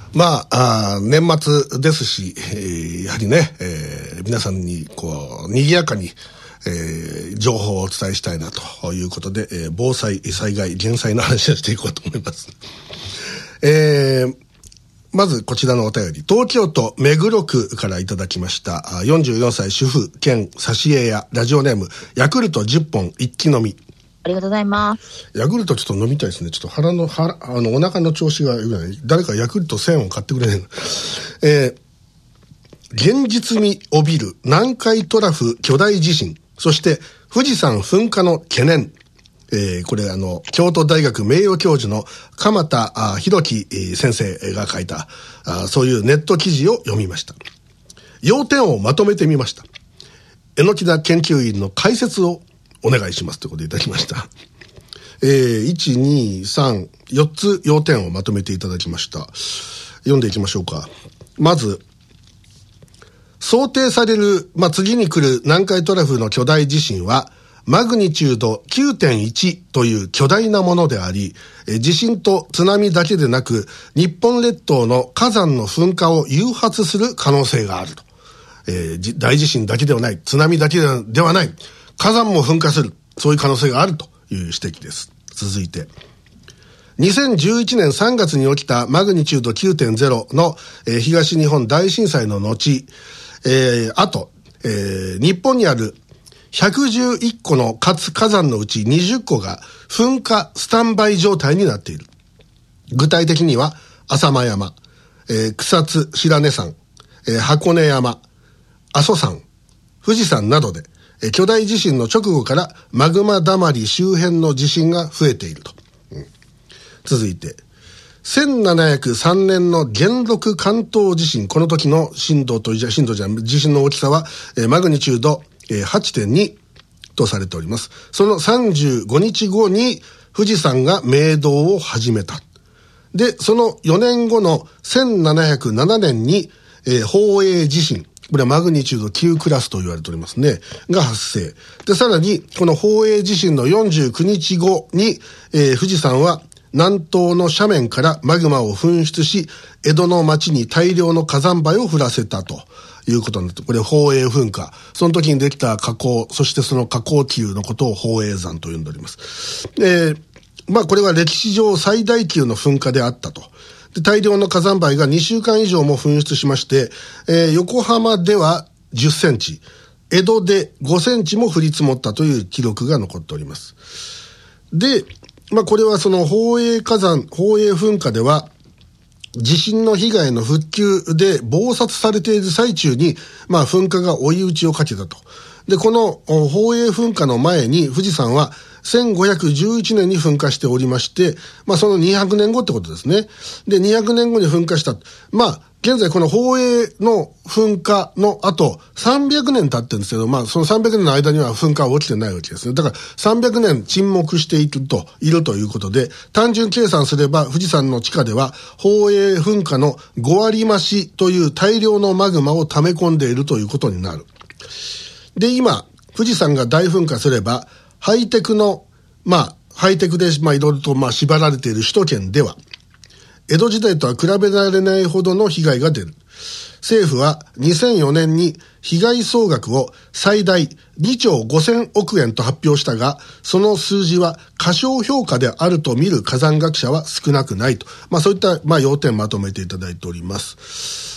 まあ、あ年末ですし、えー、やはりね、えー、皆さんにこう賑やかに、えー、情報をお伝えしたいなということで、えー、防災災害減災の話をしていこうと思います。えー、まずこちらのお便り、東京都目黒区からいただきました。よんじゅうよんさい主婦兼挿絵屋、ラジオネームヤクルトじゅっぽん一気飲み。 ありがとうございます。 ヤクルトちょっと飲みたいですね。ちょっと腹の腹あのお腹の調子が良くない。誰かヤクルトせんを買ってくれないの。えー、現実味を帯びる南海トラフ巨大地震、そして富士山噴火の懸念。えー、これあの京都大学名誉教授の鎌田博樹先生が書いたあそういうネット記事を読みました。要点をまとめてみました。榎田研究員の解説をお願いしますということでいただきました。えー、いち、に、さん、よっつ要点をまとめていただきました。読んでいきましょうか。まず、想定される、まあ、次に来る南海トラフの巨大地震は、マグニチュード きゅうてんいち という巨大なものであり、地震と津波だけでなく、日本列島の火山の噴火を誘発する可能性があると。えー、大地震だけではない、津波だけではない、火山も噴火する、そういう可能性があるという指摘です。続いて、にせんじゅういちねんさんがつに起きたマグニチュード きゅうてんゼロ の、えー、東日本大震災の後、えー、あと、えー、日本にあるひゃくじゅういっこの活火山のうちにじゅっこが噴火スタンバイ状態になっている。具体的には、浅間山、えー、草津白根山、えー、箱根山、阿蘇山、富士山などで、巨大地震の直後からマグマだまり周辺の地震が増えていると。うん、続いて、せんななひゃくさんねんの元禄関東地震、この時の震度と震度じゃ地震の大きさは、えー、マグニチュード、えー、はちてんに とされております。そのさんじゅうごにちごに富士山が鳴動を始めた。で、そのよねんごのせんななひゃくななねんに、えー、宝永地震、これはマグニチュードきゅうクラスと言われておりますね。が発生。で、さらに、この宝永地震のよんじゅうくにちごに、えー、富士山は南東の斜面からマグマを噴出し、江戸の町に大量の火山灰を降らせたということになって、これ宝永噴火。その時にできた火口、そしてその火口級のことを宝永山と呼んでおります。えー、まあこれは歴史上最大級の噴火であったと。で、大量の火山灰がにしゅうかん以上も噴出しまして、えー、横浜ではじゅっセンチ、江戸でごセンチも降り積もったという記録が残っております。で、まあこれはその宝永火山、宝永噴火では、地震の被害の復旧で忙殺されている最中に、まあ噴火が追い打ちをかけたと。で、この宝永噴火の前に富士山はせんごひゃくじゅういちねんに噴火しておりまして、まあそのにひゃくねんごってことですね。で、にひゃくねんごに噴火した。まあ、現在この宝永の噴火の後、さんびゃくねん経ってるんですけど、まあそのさんびゃくねんの間には噴火は起きてないわけですね。だからさんびゃくねん沈黙していると、いるということで、単純計算すれば富士山の地下では宝永噴火のごわり増しという大量のマグマを溜め込んでいるということになる。で、今、富士山が大噴火すれば、ハイテクの、まあ、ハイテクで、まあ、いろいろと、まあ、縛られている首都圏では、江戸時代とは比べられないほどの被害が出る。政府はにせんよねんに被害総額を最大にちょうごせんおくえんと発表したが、その数字は過小評価であると見る火山学者は少なくないと。まあそういった、まあ要点まとめていただいております。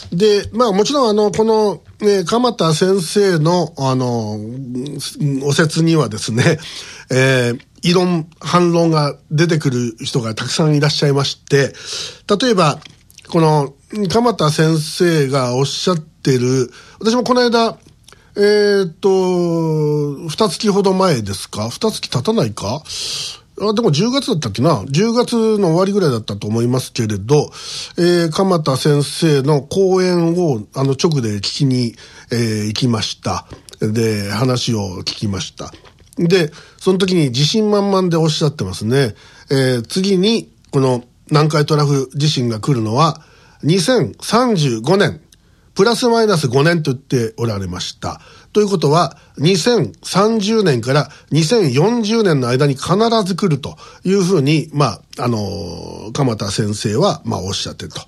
で、まあもちろんあの、この、ね、鎌田先生の、あの、お説にはですね、えー、異論、反論が出てくる人がたくさんいらっしゃいまして、例えば、この、鎌田先生がおっしゃってる、私もこの間、えー、っと、二月ほど前ですか？二月経たないか？あ、でもじゅうがつだったっけな？ じゅうがつの終わりぐらいだったと思いますけれど、えー、鎌田先生の講演を、あの、直で聞きに、えー、行きました。で、話を聞きました。で、その時に自信満々でおっしゃってますね。えー、次に、この南海トラフ地震が来るのは、にせんさんじゅうごねん、プラスマイナスごねんと言っておられました。ということは、にせんさんじゅうねんからにせんよんじゅうねんの間に必ず来るというふうに、まあ、あの、鎌田先生は、まあ、おっしゃってると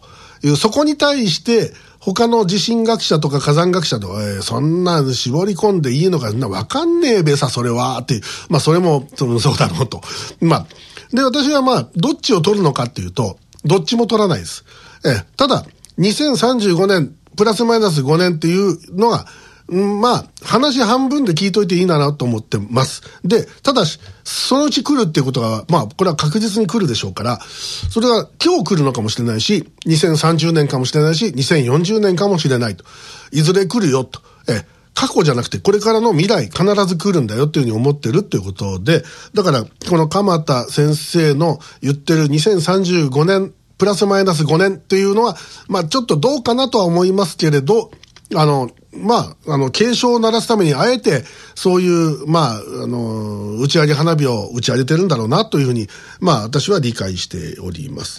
いう、そこに対して他の地震学者とか火山学者とか、えー、そんな絞り込んでいいのかわかんねえべさそれはっていう、まあそれもそのそうだろうと。まあで私はまあどっちを取るのかっていうとどっちも取らないです。えー、ただにせんさんじゅうごねんプラスマイナスごねんっていうのが、うん、まあ話半分で聞いといていいなと思ってます。でただしそのうち来るっていうことがまあこれは確実に来るでしょうから、それが今日来るのかもしれないしにせんさんじゅうねんかもしれないしにせんよんじゅうねんかもしれないと、いずれ来るよと、え過去じゃなくてこれからの未来必ず来るんだよっていうふうに思ってるっていうことで、だからこの鎌田先生の言ってるにせんさんじゅうごねんプラスマイナスごねんっていうのはまあちょっとどうかなとは思いますけれど、あのまああの警鐘を鳴らすためにあえてそういうまああの打ち上げ花火を打ち上げてるんだろうなというふうにまあ私は理解しております。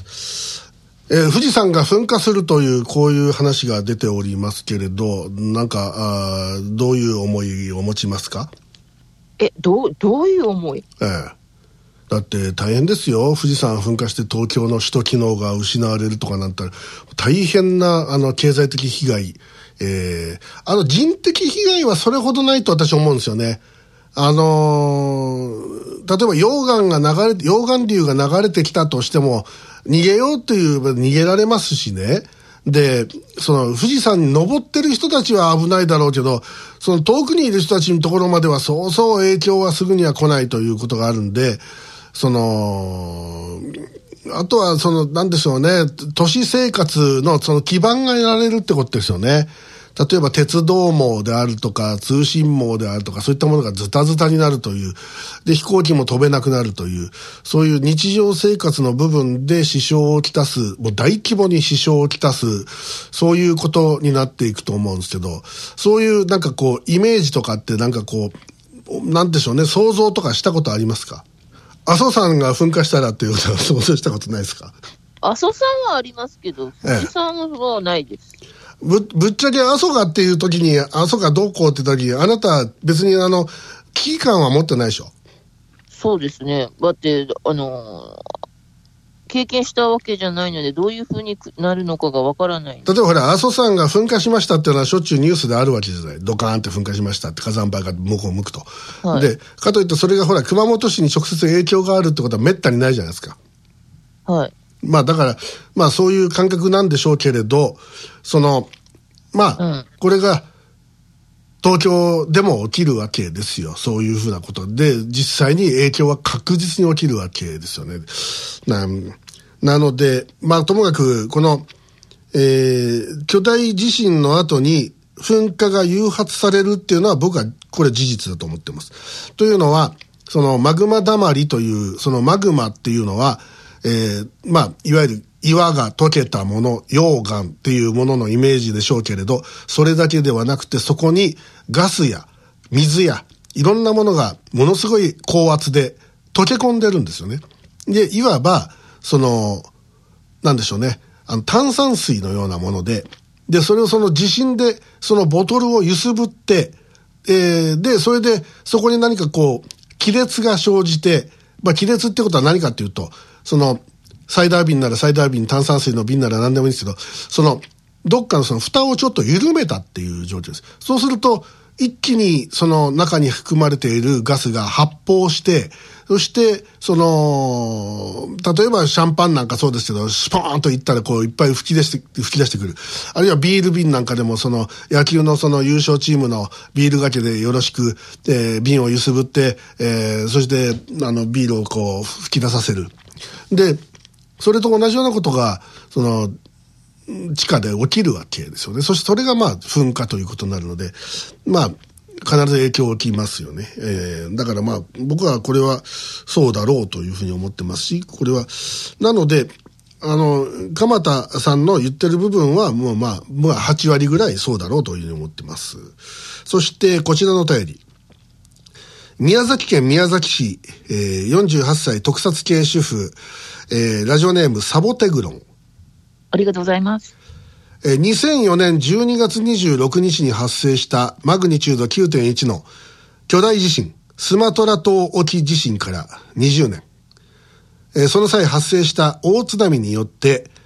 えー、富士山が噴火するというこういう話が出ておりますけれど、なんかあどういう思いを持ちますか？ えどうどういう思い？ ええだって大変ですよ。富士山噴火して東京の首都機能が失われるとかなんたら大変なあの経済的被害、えー、あの人的被害はそれほどないと私は思うんですよね。あのー、例えば溶岩が流れ溶岩流が流れてきたとしても逃げようという逃げられますしね。でその富士山に登ってる人たちは危ないだろうけど、その遠くにいる人たちのところまではそうそう影響はすぐには来ないということがあるんで、そのあとはそのなんでしょうね、都市生活のその基盤が得られるってことですよね。例えば鉄道網であるとか通信網であるとかそういったものがズタズタになるという、で飛行機も飛べなくなるという、そういう日常生活の部分で支障をきたす、もう大規模に支障をきたす、そういうことになっていくと思うんですけど、そういうなんかこうイメージとかってなんかこうなんでしょうね、想像とかしたことありますか？阿蘇山が噴火したらっていうことは想像したことないですか？ 阿蘇山はありますけど富士山はないです。ええぶ, ぶっちゃけ阿蘇がっていう時に阿蘇がどうこうって時あなたは別にあの危機感は持ってないでしょ？ そうですね。だってあの経験したわけじゃないのでどういう風になるのかがわからない。 例えばほら阿蘇山が噴火しましたっていうのはしょっちゅうニュースであるわけじゃない。ドカーンって噴火しましたって火山灰が向こう向くと、はい、でかといってそれがほら熊本市に直接影響があるってことはめったにないじゃないですか。 はい。 まあだからまあそういう感覚なんでしょうけれど、そのまあ、うん、これが東京でも起きるわけですよ。そういうふうなことで実際に影響は確実に起きるわけですよね。な, なのでまあともかくこの、えー、巨大地震の後に噴火が誘発されるっていうのは僕はこれ事実だと思ってます。というのはそのマグマだまりというそのマグマっていうのはえー、まあいわゆる岩が溶けたもの、溶岩っていうもののイメージでしょうけれど、それだけではなくてそこにガスや水やいろんなものがものすごい高圧で溶け込んでるんですよね。でいわばそのなんでしょうね、あの炭酸水のようなもので、でそれをその地震でそのボトルを揺すぶって、えー、でそれでそこに何かこう亀裂が生じて、まあ亀裂ってことは何かっていうと、そのサイダー瓶ならサイダー瓶、炭酸水の瓶なら何でもいいんですけど、そのどっかのその蓋をちょっと緩めたっていう状況です。そうすると一気にその中に含まれているガスが発泡して、そしてその例えばシャンパンなんかそうですけど、スポーンといったらこういっぱい吹き出して吹き出してくる。あるいはビール瓶なんかでもその野球のその優勝チームのビールがけでよろしく、えー、瓶を揺すぶって、えー、そしてあのビールをこう吹き出させる。でそれと同じようなことがその地下で起きるわけですよね。そしてそれがまあ噴火ということになるので、まあ必ず影響起きますよね。えー、だからまあ僕はこれはそうだろうというふうに思ってますし、これはなのであの鎌田さんの言ってる部分はもうまあ、まあ、はち割ぐらいそうだろうというふうに思ってます。そしてこちらのお便り、宮崎県宮崎市、えー、よんじゅうはっさい特撮系主婦、えー、ラジオネームサボテグロン、 ありがとうございます。 えー、にせんよねんじゅうにがつにじゅうろくにちに発生したマグニチュード きゅうてんいち の巨大地震スマトラ島沖地震からにじゅうねん、えー、その際発生した大津波によって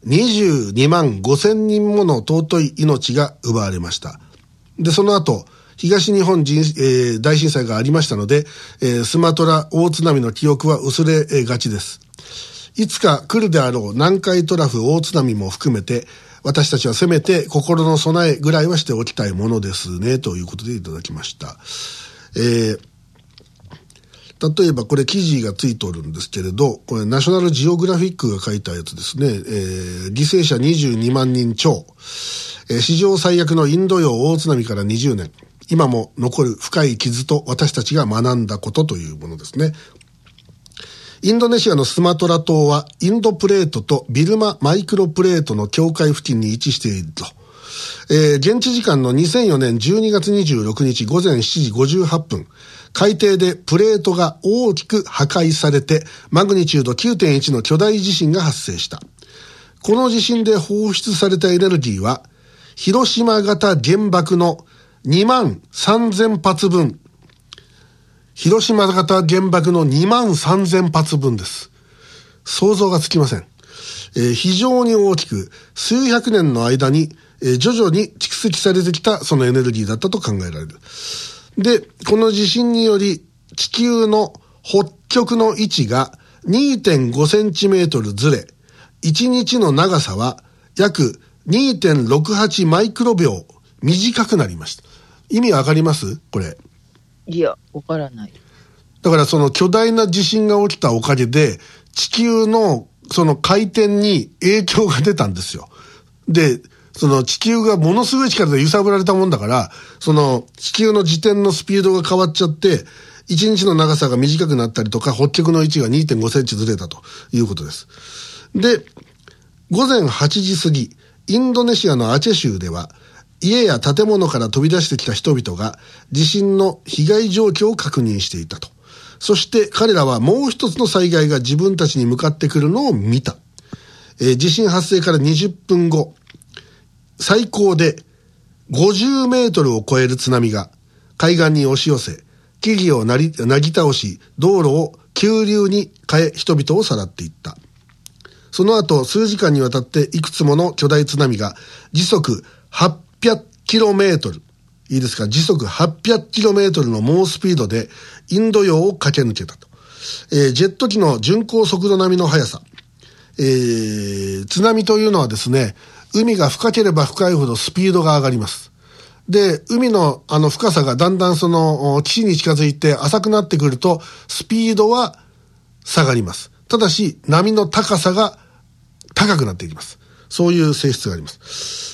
にじゅうにまんごせんにんもの尊い命が奪われました。で、その後、東日本人、えー、大震災がありましたので、えー、スマトラ大津波の記憶は薄れ、えー、がちです。いつか来るであろう南海トラフ大津波も含めて、私たちはせめて心の備えぐらいはしておきたいものですね、ということでいただきました。えー例えばこれ記事がついておるんですけれど、これナショナルジオグラフィックが書いたやつですね。えー、犠牲者にじゅうにまんにん超、えー、史上最悪のインド洋大津波からにじゅうねん、今も残る深い傷と私たちが学んだことというものですね。インドネシアのスマトラ島はインドプレートとビルママイクロプレートの境界付近に位置していると。えー、現地時間のにせんよねんじゅうにがつにじゅうろくにちごぜんしちじごじゅうはっぷん、海底でプレートが大きく破壊されてマグニチュード きゅうてんいち の巨大地震が発生した。この地震で放出されたエネルギーは広島型原爆のにまんさんぜんぱつぶん、広島型原爆のにまんさんぜんぱつぶんです。想像がつきません。えー、非常に大きく数百年の間に、えー、徐々に蓄積されてきたそのエネルギーだったと考えられる。で、この地震により地球の北極の位置が にてんごセンチメートルずれ、いちにちの長さは約 にてんろくはち マイクロ秒短くなりました。意味わかりますこれ？ いや、わからない。 だからその巨大な地震が起きたおかげで地球のその回転に影響が出たんですよ。で、その地球がものすごい力で揺さぶられたもんだから、その地球の自転のスピードが変わっちゃって、いちにちの長さが短くなったりとか、北極の位置が にてんごセンチずれたということです。で、ごぜんはちじ過ぎ、インドネシアのアチェ州では、家や建物から飛び出してきた人々が地震の被害状況を確認していたと。そして彼らはもう一つの災害が自分たちに向かってくるのを見た。えー、地震発生からにじゅっぷんご、最高でごじゅうメートルを超える津波が海岸に押し寄せ、木々をなりなぎ倒し、道路を急流に変え、人々をさらっていった。その後、数時間にわたっていくつもの巨大津波が時速はっぴゃくキロメートル、いいですか、時速はっぴゃくキロメートルの猛スピードでインド洋を駆け抜けたと。えー、ジェット機の巡航速度並みの速さ。えー、津波というのはですね、海が深ければ深いほどスピードが上がります。で、海のあの深さがだんだんその岸に近づいて浅くなってくるとスピードは下がります。ただし波の高さが高くなっていきます。そういう性質があります。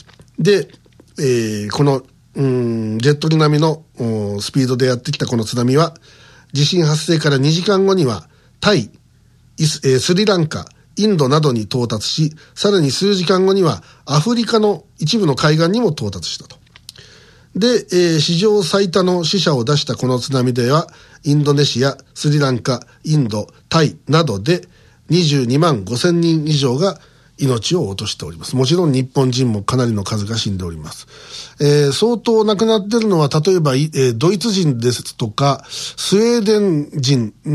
で、えー、このうーんジェット機並みのスピードでやってきたこの津波は地震発生からにじかんごにはタイ、イス、えー、スリランカ、インドなどに到達し、さらに数時間後にはアフリカの一部の海岸にも到達したと。で、えー、史上最多の死者を出したこの津波では、インドネシア、スリランカ、インド、タイなどでにじゅうにまんごせんにん以上が命を落としております。もちろん日本人もかなりの数が死んでおります。えー、相当亡くなっているのは、例えば、えー、ドイツ人ですとか、スウェーデン人、うん、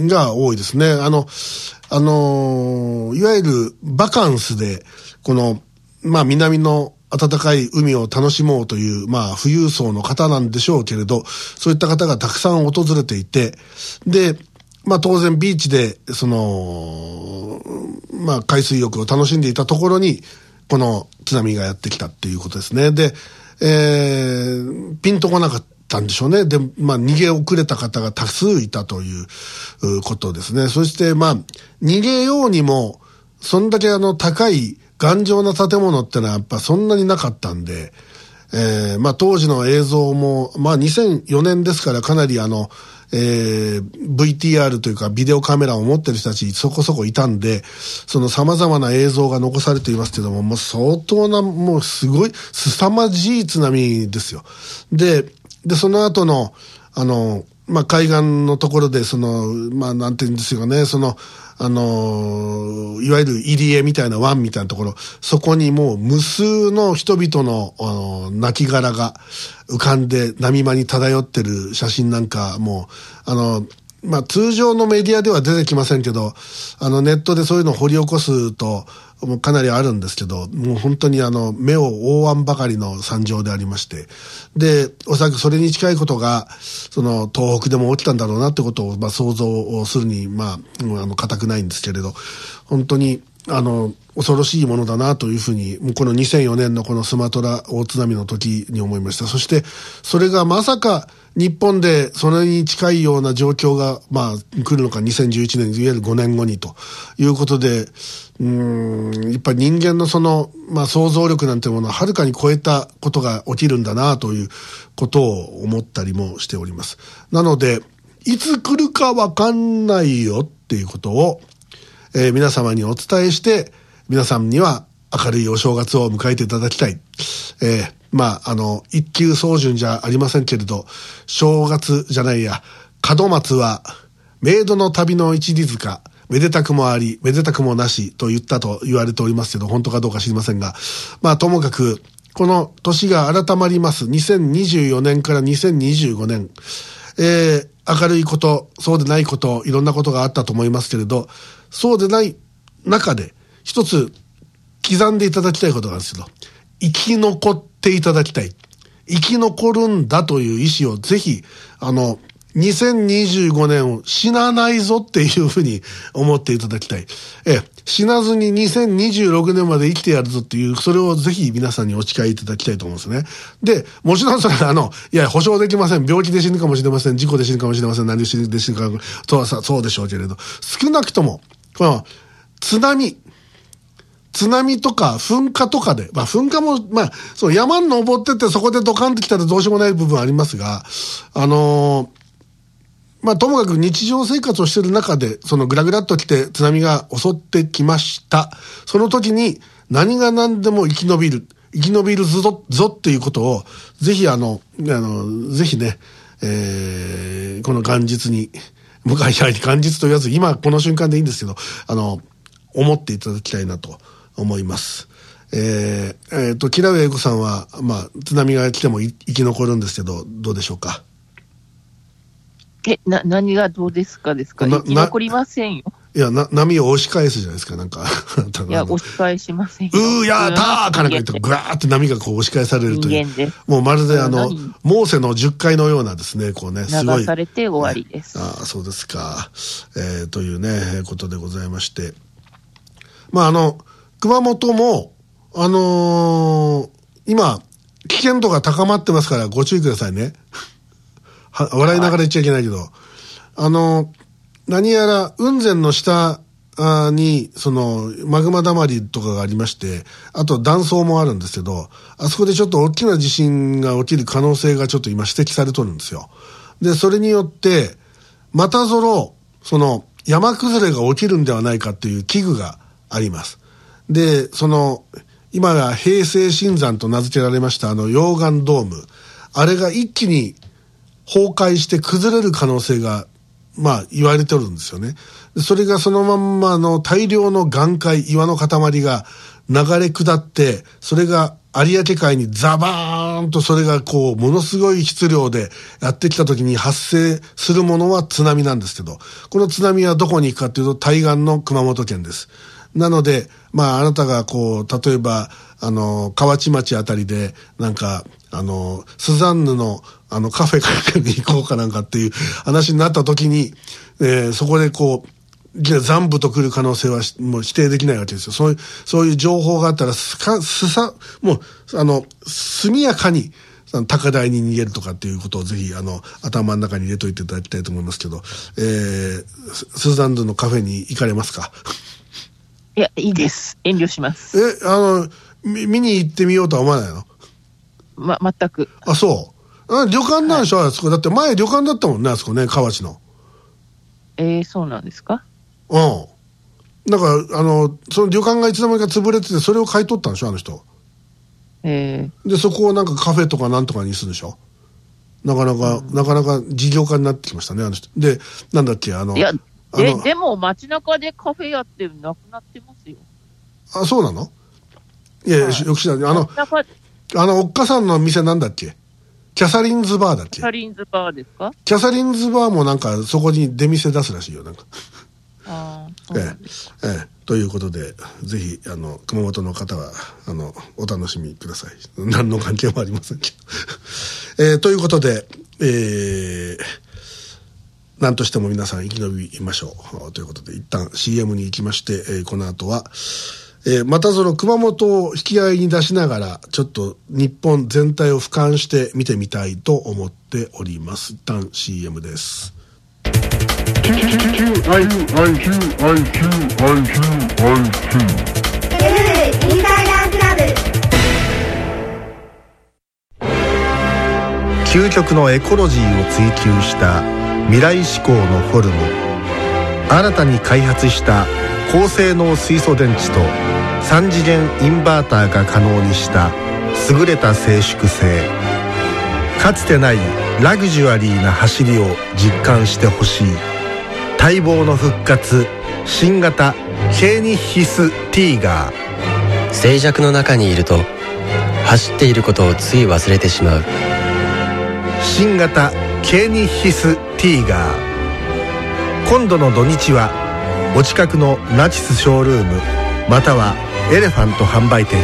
が多いですね。あの、あのー、いわゆるバカンスで、この、まあ南の暖かい海を楽しもうという、まあ富裕層の方なんでしょうけれど、そういった方がたくさん訪れていて、で、まあ当然ビーチで、その、まあ海水浴を楽しんでいたところに、この津波がやってきたっていうことですね。で、えー、ピンとこなかったんでしょうね。で、まあ逃げ遅れた方が多数いたということですね。そしてまあ逃げようにも、そんだけあの高い頑丈な建物ってのはやっぱそんなになかったんで、えー、まあ当時の映像も、まあにせんよねんですからかなりあの、えー、ブイティーアール というかビデオカメラを持ってる人たちそこそこいたんで、その様々な映像が残されていますけども、もう相当な、もうすごい凄まじい津波ですよ。で、で、その後の、あの、まあ、海岸のところで、その、まあ、なんて言うんですよね、その、あの、いわゆる入り江みたいな湾みたいなところ、そこにもう無数の人々の、あの、亡き殻が浮かんで波間に漂ってる写真なんかもう、あの、 まあ通常のメディアでは出てきませんけど、あのネットでそういうのを掘り起こすともうかなりあるんですけど、もう本当にあの目を覆わんばかりの惨状でありまして、でおそらくそれに近いことがその東北でも起きたんだろうなってことを、まあ、想像をするにまああの固くないんですけれど、本当にあの恐ろしいものだなというふうにこのにせんよねんのこのスマトラ大津波の時に思いました。そしてそれがまさか日本でそれに近いような状況がまあ来るのか、にせんじゅういちねんいわゆるごねんごにということで、うーんやっぱり人間のその、まあ、想像力なんてものをはるかに超えたことが起きるんだなということを思ったりもしております。なのでいつ来るかわかんないよっていうことを、えー、皆様にお伝えして、皆さんには明るいお正月を迎えていただきたい。えー、まあ、あの、一級宗順じゃありませんけれど、正月じゃないや、門松は、冥土の旅の一里塚、めでたくもあり、めでたくもなしと言ったと言われておりますけど、本当かどうか知りませんが、まあ、ともかく、この年が改まります、にせんにじゅうよねんからにせんにじゅうごねん、えー、明るいこと、そうでないこと、いろんなことがあったと思いますけれど、そうでない中で、一つ、刻んでいただきたいことなんですけど、生き残っていただきたい。生き残るんだという意思をぜひ、あの、にせんにじゅうごねんを死なないぞっていうふうに思っていただきたい。え、死なずににせんにじゅうろくねんまで生きてやるぞっていう、それをぜひ皆さんにお誓いいただきたいと思うんですね。で、もちろんそれはあの、いや、保証できません。病気で死ぬかもしれません。事故で死ぬかもしれません。何で死ぬで死ぬか、そうさ、そうでしょうけれど、少なくとも、この、津波、津波とか噴火とかで、まあ噴火も、まあ、そう山に登ってってそこでドカンと来たらどうしようもない部分ありますが、あのー、まあともかく日常生活をしている中で、そのグラグラっと来て津波が襲ってきました。その時に何が何でも生き延びる、生き延びるぞ、ぞっていうことを、ぜひあの、あの、ぜひね、えー、この元日に、向かい合いに元日と言わず、今この瞬間でいいんですけど、あの、思っていただきたいなと思います。えー、えーと、キラウエイコさんは、まあ、津波が来ても生き残るんですけど、どうでしょうか。 え、な、何がどうですかですか。生き残りませんよ。 いや、な、波を押し返すじゃないですか、なんか。 いや、押し返しませんよ。 うーやーたーかなんか言って、ぐわーって波がこう押し返されるという。 人間です。 もうまるであの、モーセのじゅっかいのようなですね、こうね、すごい。 流されて終わりです。 ね、ああ、そうですか。えー、というね、ことでございまして。まあ、あの、熊本も、あのー、今、危険度が高まってますからご注意くださいね。は笑いながら言っちゃいけないけど、はい、あの、何やら雲仙の下に、その、マグマだまりとかがありまして、あと断層もあるんですけど、あそこでちょっと大きな地震が起きる可能性がちょっと今指摘されとるんですよ。で、それによって、またぞろ、その、山崩れが起きるんではないかっていう危惧があります。で、その、今が平成新山と名付けられましたあの溶岩ドーム、あれが一気に崩壊して崩れる可能性が、まあ言われてるんですよね。それがそのまんまの大量の岩塊、岩の塊が流れ下って、それが有明海にザバーンとそれがこう、ものすごい質量でやってきた時に発生するものは津波なんですけど、この津波はどこに行くかというと対岸の熊本県です。なので、まあ、あなたがこう、例えば、あの、河内町あたりで、なんか、あの、スザンヌの、あの、カフェかに行こうかなんかっていう話になった時に、えー、そこでこう、残部と来る可能性はもう否定できないわけですよ。そういう、そういう情報があったら、すか、すさ、もう、あの、速やかに、高台に逃げるとかっていうことをぜひ、あの、頭の中に入れといていただきたいと思いますけど、えー、スザンヌのカフェに行かれますか？ いや、いいです。遠慮します。 え、あの、見に行ってみようとは思わないの？ ま、全く。 あ、そう。あ、旅館なんでしょ、はい、あそこ。だって前旅館だったもんね、あそこね、河内の。 えー、そうなんですか？ うん。なんか、あの、その旅館がいつの間にか潰れてて、それを買い取ったんでしょ、あの人。 えー、で、そこをなんかカフェとかなんとかにするでしょ。なかなか、うん、なかなか事業家になってきましたね、あの人。で、なんだっけ、あの、 いや、で、でも街中でカフェやってなくなってますよ。 あ、そうなの？いやいや、はい、よく知らない。あの、あの、おっかさんの店なんだっけ？ キャサリンズバーだっけ。 キャサリンズバーですか。 キャサリンズバーもなんかそこに出店出すらしいよなんか。 ああ、そうなんですか。 ええええ、ということでぜひあの熊本の方はあのお楽しみください。何の関係もありませんけど、えー、ということで、えー、何としても皆さん生き延びましょうということで一旦 シーエム に行きまして、えー、この後は、えー、またその熊本を引き合いに出しながらちょっと日本全体を俯瞰して見てみたいと思っております。一旦 シーエム です。究極のエコロジーを追求した未来志向のフォルム、新たに開発した高性能水素電池とさん次元インバーターが可能にした優れた静粛性、かつてないラグジュアリーな走りを実感してほしい。待望の復活、新型 ケーに ヒスティーガー。 静寂の中にいると走っていることをつい忘れてしまう。 新型 ケーに ヒスティーガー。今度の土日はお近くのナチスショールームまたはエレファント販売店へ。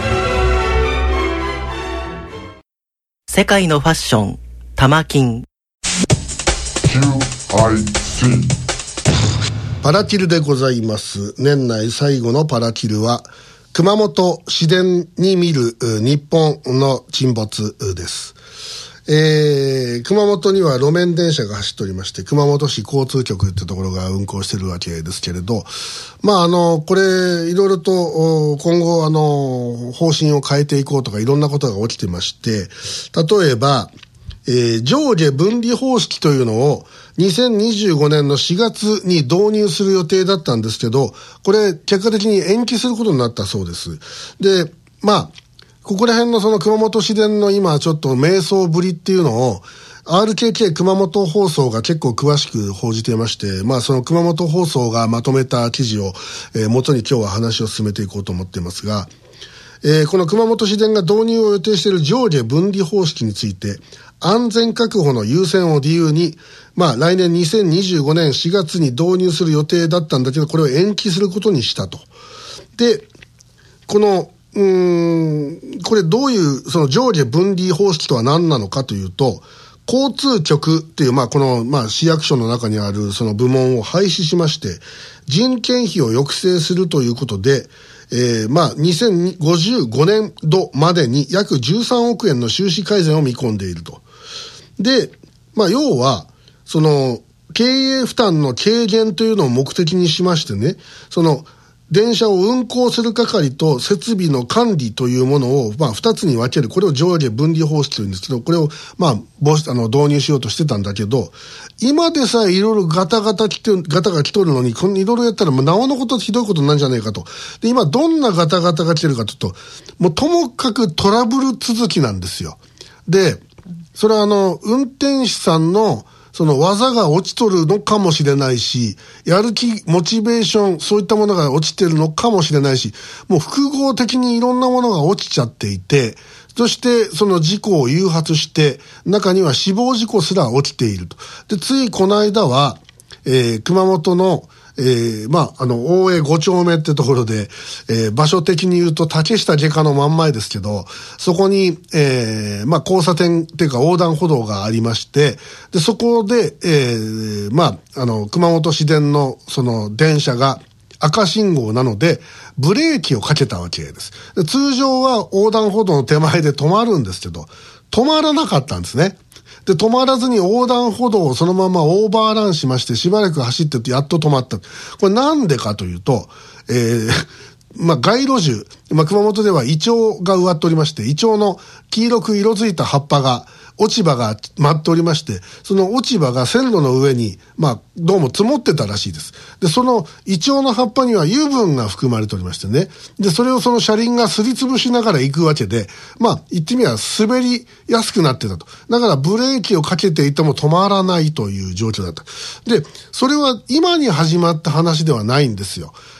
世界のファッション玉金キューアイシー パラキルでございます。年内最後のパラキルは熊本市電に見る日本の沈没です。えー、熊本には路面電車が走っておりまして、熊本市交通局ってところが運行してるわけですけれど、まああのこれいろいろと今後あの方針を変えていこうとかいろんなことが起きてまして、例えば、えー、上下分離方式というのをにせんにじゅうごねんのしがつに導入する予定だったんですけど、これ結果的に延期することになったそうです。で、まあここら辺のその熊本市電の今ちょっと迷走ぶりっていうのを アールケーケー 熊本放送が結構詳しく報じていまして、まあその熊本放送がまとめた記事を、えー、元に今日は話を進めていこうと思っていますが、えー、この熊本市電が導入を予定している上下分離方式について安全確保の優先を理由に、まあ来年にせんにじゅうごねんしがつに導入する予定だったんだけど、これを延期することにしたと。で、このうーん、これどういう、その上下分離方式とは何なのかというと、交通局っていう、まあこの、まあ市役所の中にあるその部門を廃止しまして、人件費を抑制するということで、えー、まあにせんごじゅうごねんどまでに約じゅうさんおくえんの収支改善を見込んでいると。で、まあ要は、その、経営負担の軽減というのを目的にしましてね、その、電車を運行する係と設備の管理というものを、まあ、二つに分ける。これを上下分離方式というんですけど、これを、まあ、あの、導入しようとしてたんだけど、今でさえいろいろガタガタ来て、ガタが来とるのに、このいろいろやったら、もうなおのことひどいことなんじゃないかと。で、今どんなガタガタが来てるかというと、もうともかくトラブル続きなんですよ。で、それはあの、運転手さんの、その技が落ちとるのかもしれないし、やる気、モチベーション、そういったものが落ちてるのかもしれないし、もう複合的にいろんなものが落ちちゃっていて、そしてその事故を誘発して、中には死亡事故すら起きていると。で、ついこの間は、えー、熊本の、えー、まあ、あの、大江ご丁目ってところで、えー、場所的に言うと竹下外科の真ん前ですけど、そこに、えー、まあ、交差点っていうか横断歩道がありまして、で、そこで、えー、まあ、あの、熊本市電のその電車が赤信号なので、ブレーキをかけたわけです。で、通常は横断歩道の手前で止まるんですけど、止まらなかったんですね。で、止まらずに横断歩道をそのままオーバーランしまして、しばらく走ってってやっと止まった。これなんでかというと、えー、まあ、街路樹、まあ、熊本ではイチョウが植わっておりまして、イチョウの黄色く色づいた葉っぱが、落ち葉が舞っておりまして、その落ち葉が線路の上に、まあ、どうも積もってたらしいです。で、そのイチョウの葉っぱには油分が含まれておりましてね。で、それをその車輪がすりつぶしながら行くわけで、まあ、言ってみれば滑りやすくなってたと。だからブレーキをかけていても止まらないという状況だった。で、それは今に始まった話ではないんですよ。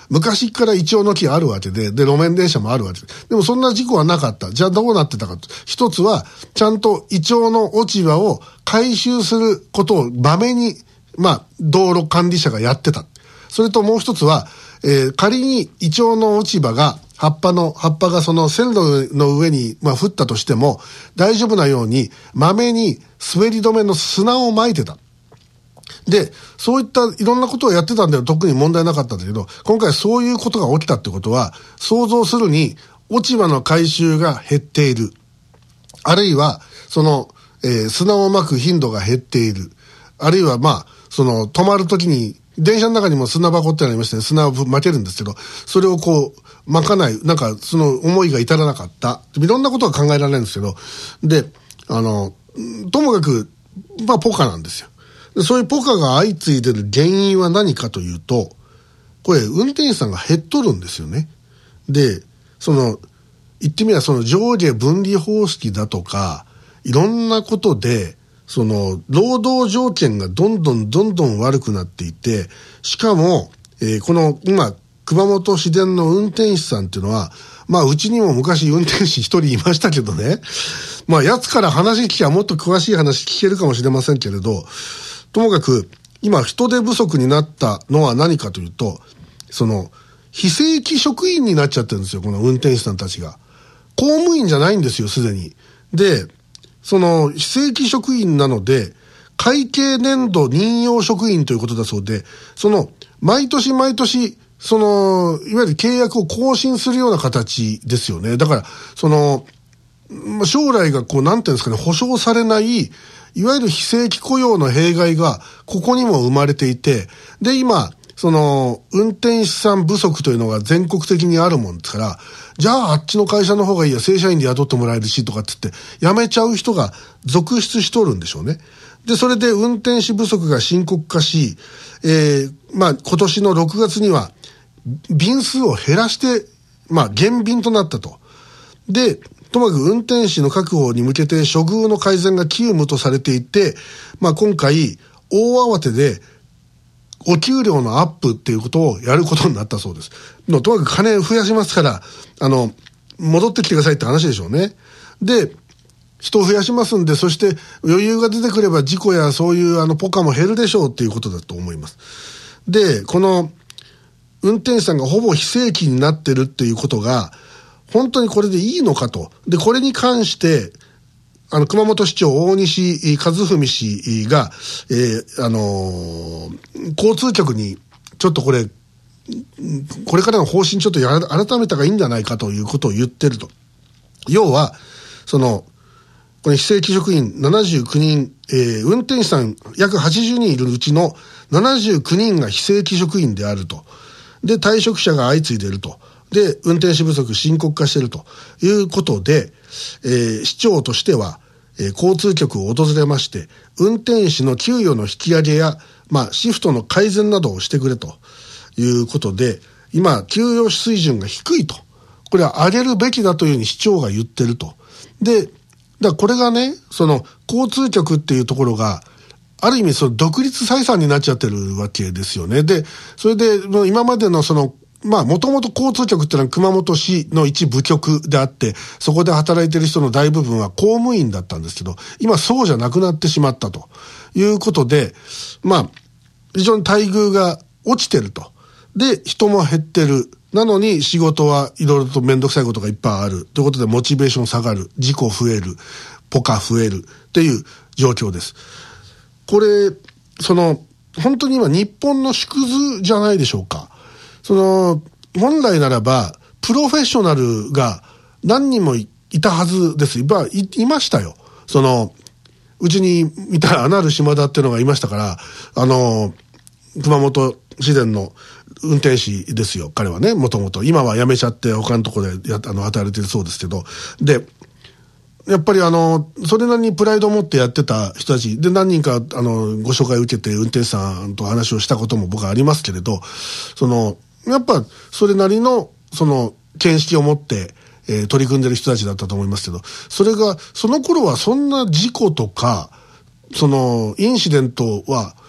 昔からイチョウの木あるわけで、で、路面電車もあるわけで。でもそんな事故はなかった。じゃあどうなってたかと。一つは、ちゃんとイチョウの落ち葉を回収することをまめに、まあ、道路管理者がやってた。それともう一つは、えー、仮にイチョウの落ち葉が、葉っぱの、葉っぱがその線路の上に、まあ、降ったとしても、大丈夫なように、まめに滑り止めの砂を撒いてた。で、そういったいろんなことをやってたんだよ。特に問題なかったんだけど、今回そういうことが起きたってことは、想像するに、落ち葉の回収が減っている。あるいは、その、えー、砂を撒く頻度が減っている。あるいは、まあ、その、止まるときに、電車の中にも砂箱ってありまして、ね、砂を撒けるんですけど、それをこう、撒かない、なんか、その思いが至らなかった。いろんなことが考えられるんですけど、で、あの、ともかく、まあ、ポカなんですよ。そういうポカが相次いでる原因は何かというと、これ運転手さんが減っとるんですよね。で、その、言ってみればその上下分離方式だとか、いろんなことで、その、労働条件がどんどんどんどん悪くなっていて、しかも、えー、この今、熊本市電の運転手さんっていうのは、まあうちにも昔運転手一人いましたけどね、まあ奴から話聞きはもっと詳しい話聞けるかもしれませんけれど、ともかく、今人手不足になったのは何かというと、その、非正規職員になっちゃってるんですよ、この運転手さんたちが。公務員じゃないんですよ、すでに。で、その、非正規職員なので、会計年度任用職員ということだそうで、その、毎年毎年、その、いわゆる契約を更新するような形ですよね。だから、その、将来がこう、なんていうんですかね、保障されない、いわゆる非正規雇用の弊害がここにも生まれていて、で今その運転手さん不足というのが全国的にあるもんですから、じゃああっちの会社の方がいいや、正社員で雇ってもらえるしとかって言って辞めちゃう人が続出しとるんでしょうね。でそれで運転手不足が深刻化し、えー、まあ今年のろくがつには便数を減らしてまあ減便となったと。でともかく運転手の確保に向けて処遇の改善が急務とされていて、まあ今回大慌てでお給料のアップっていうことをやることになったそうです。のともかく金増やしますから、あの、戻ってきてくださいって話でしょうね。で、人を増やしますんで、そして余裕が出てくれば事故やそういうあのポカも減るでしょうっていうことだと思います。で、この運転手さんがほぼ非正規になってるっていうことが、本当にこれでいいのかと。で、これに関して、あの、熊本市長大西和文氏が、えー、あのー、交通局に、ちょっとこれ、これからの方針ちょっとや改めた方がいいんじゃないかということを言ってると。要は、その、これ非正規職員ななじゅうきゅうにん、えー、運転手さん約はちじゅうにんいるうちのななじゅうきゅうにんが非正規職員であると。で、退職者が相次いでいると。で、運転手不足深刻化しているということで、えー、市長としては、えー、交通局を訪れまして、運転手の給与の引き上げや、まあ、シフトの改善などをしてくれということで、今、給与水準が低いと。これは上げるべきだというふうに市長が言ってると。で、だからこれがね、その、交通局っていうところが、ある意味、その独立採算になっちゃってるわけですよね。で、それで、今までのその、まあ、もともと交通局ってのは熊本市の一部局であって、そこで働いている人の大部分は公務員だったんですけど、今そうじゃなくなってしまったということで、まあ、非常に待遇が落ちてると。で、人も減ってる。なのに仕事はいろいろとめんどくさいことがいっぱいある。ということでモチベーション下がる。事故増える。ポカ増える。っていう状況です。これ、その、本当に今日本の縮図じゃないでしょうか。その、本来ならば、プロフェッショナルが何人もいたはずです。い, い, いましたよ。その、うちにいたアナル島田っていうのがいましたから、あの、熊本市電の運転士ですよ。彼はね、もともと。今は辞めちゃって他のところでやあの与えられてるそうですけど。で、やっぱりあの、それなりにプライドを持ってやってた人たちで何人かあの、ご紹介を受けて運転手さんと話をしたことも僕はありますけれど、その、やっぱそれなりのその見識を持って、えー、取り組んでる人たちだったと思いますけど、それがその頃はそんな事故とかそのインシデントは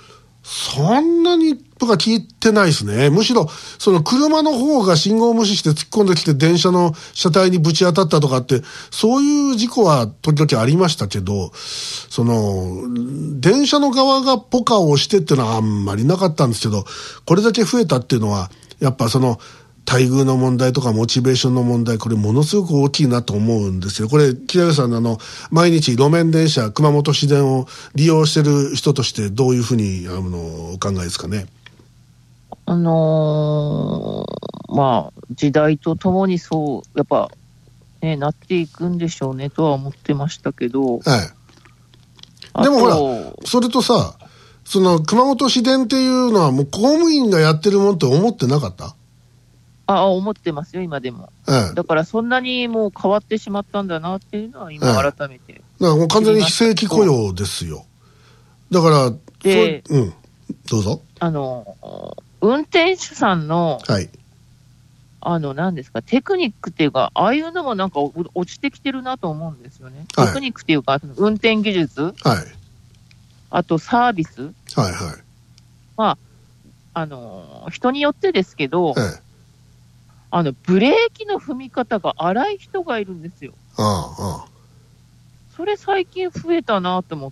そんなに僕は聞いてないですね。むしろ、その車の方が信号を無視して突っ込んできて電車の車体にぶち当たったとかって、そういう事故は時々ありましたけど、その、電車の側がポカをしてっていうのはあんまりなかったんですけど、これだけ増えたっていうのは、やっぱその、待遇の問題とかモチベーションの問題、これものすごく大きいなと思うんですよ。これ、木田さんのあの、毎日路面電車、熊本市電を利用してる人としてどういうふうに、あの、お考えですかね。 あのー、まあ、時代とともにそう、やっぱ、ね、なっていくんでしょうねとは思ってましたけど。 はい。でもほら、それとさ、その、熊本市電っていうのはもう公務員がやってるもんって思ってなかった？ あ、思ってますよ、今でも。ええ、だからそんなにもう変わってしまったんだなっていうのは今改めて、ええ。 だからもう完全に非正規雇用ですよ。だから、 で、 うん、どうぞ。 あの、運転手さんの、 はい。 あの、何ですか、テクニックっていうか、ああいうのもなんか落ちてきてるなと思うんですよね。はい、テクニックっていうか、運転技術。はい。あとサービス。 はいはい。 まあ、あの、人によってですけど、 ええ、 あの、ブレーキの踏み方が荒い人がいるんですよ。 ああ、ああ。 それ最近増えたなと思って。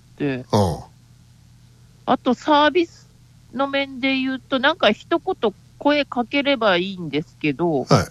ああ。あとサービスの面で言うと、なんか一言声かければいいんですけど、 はい、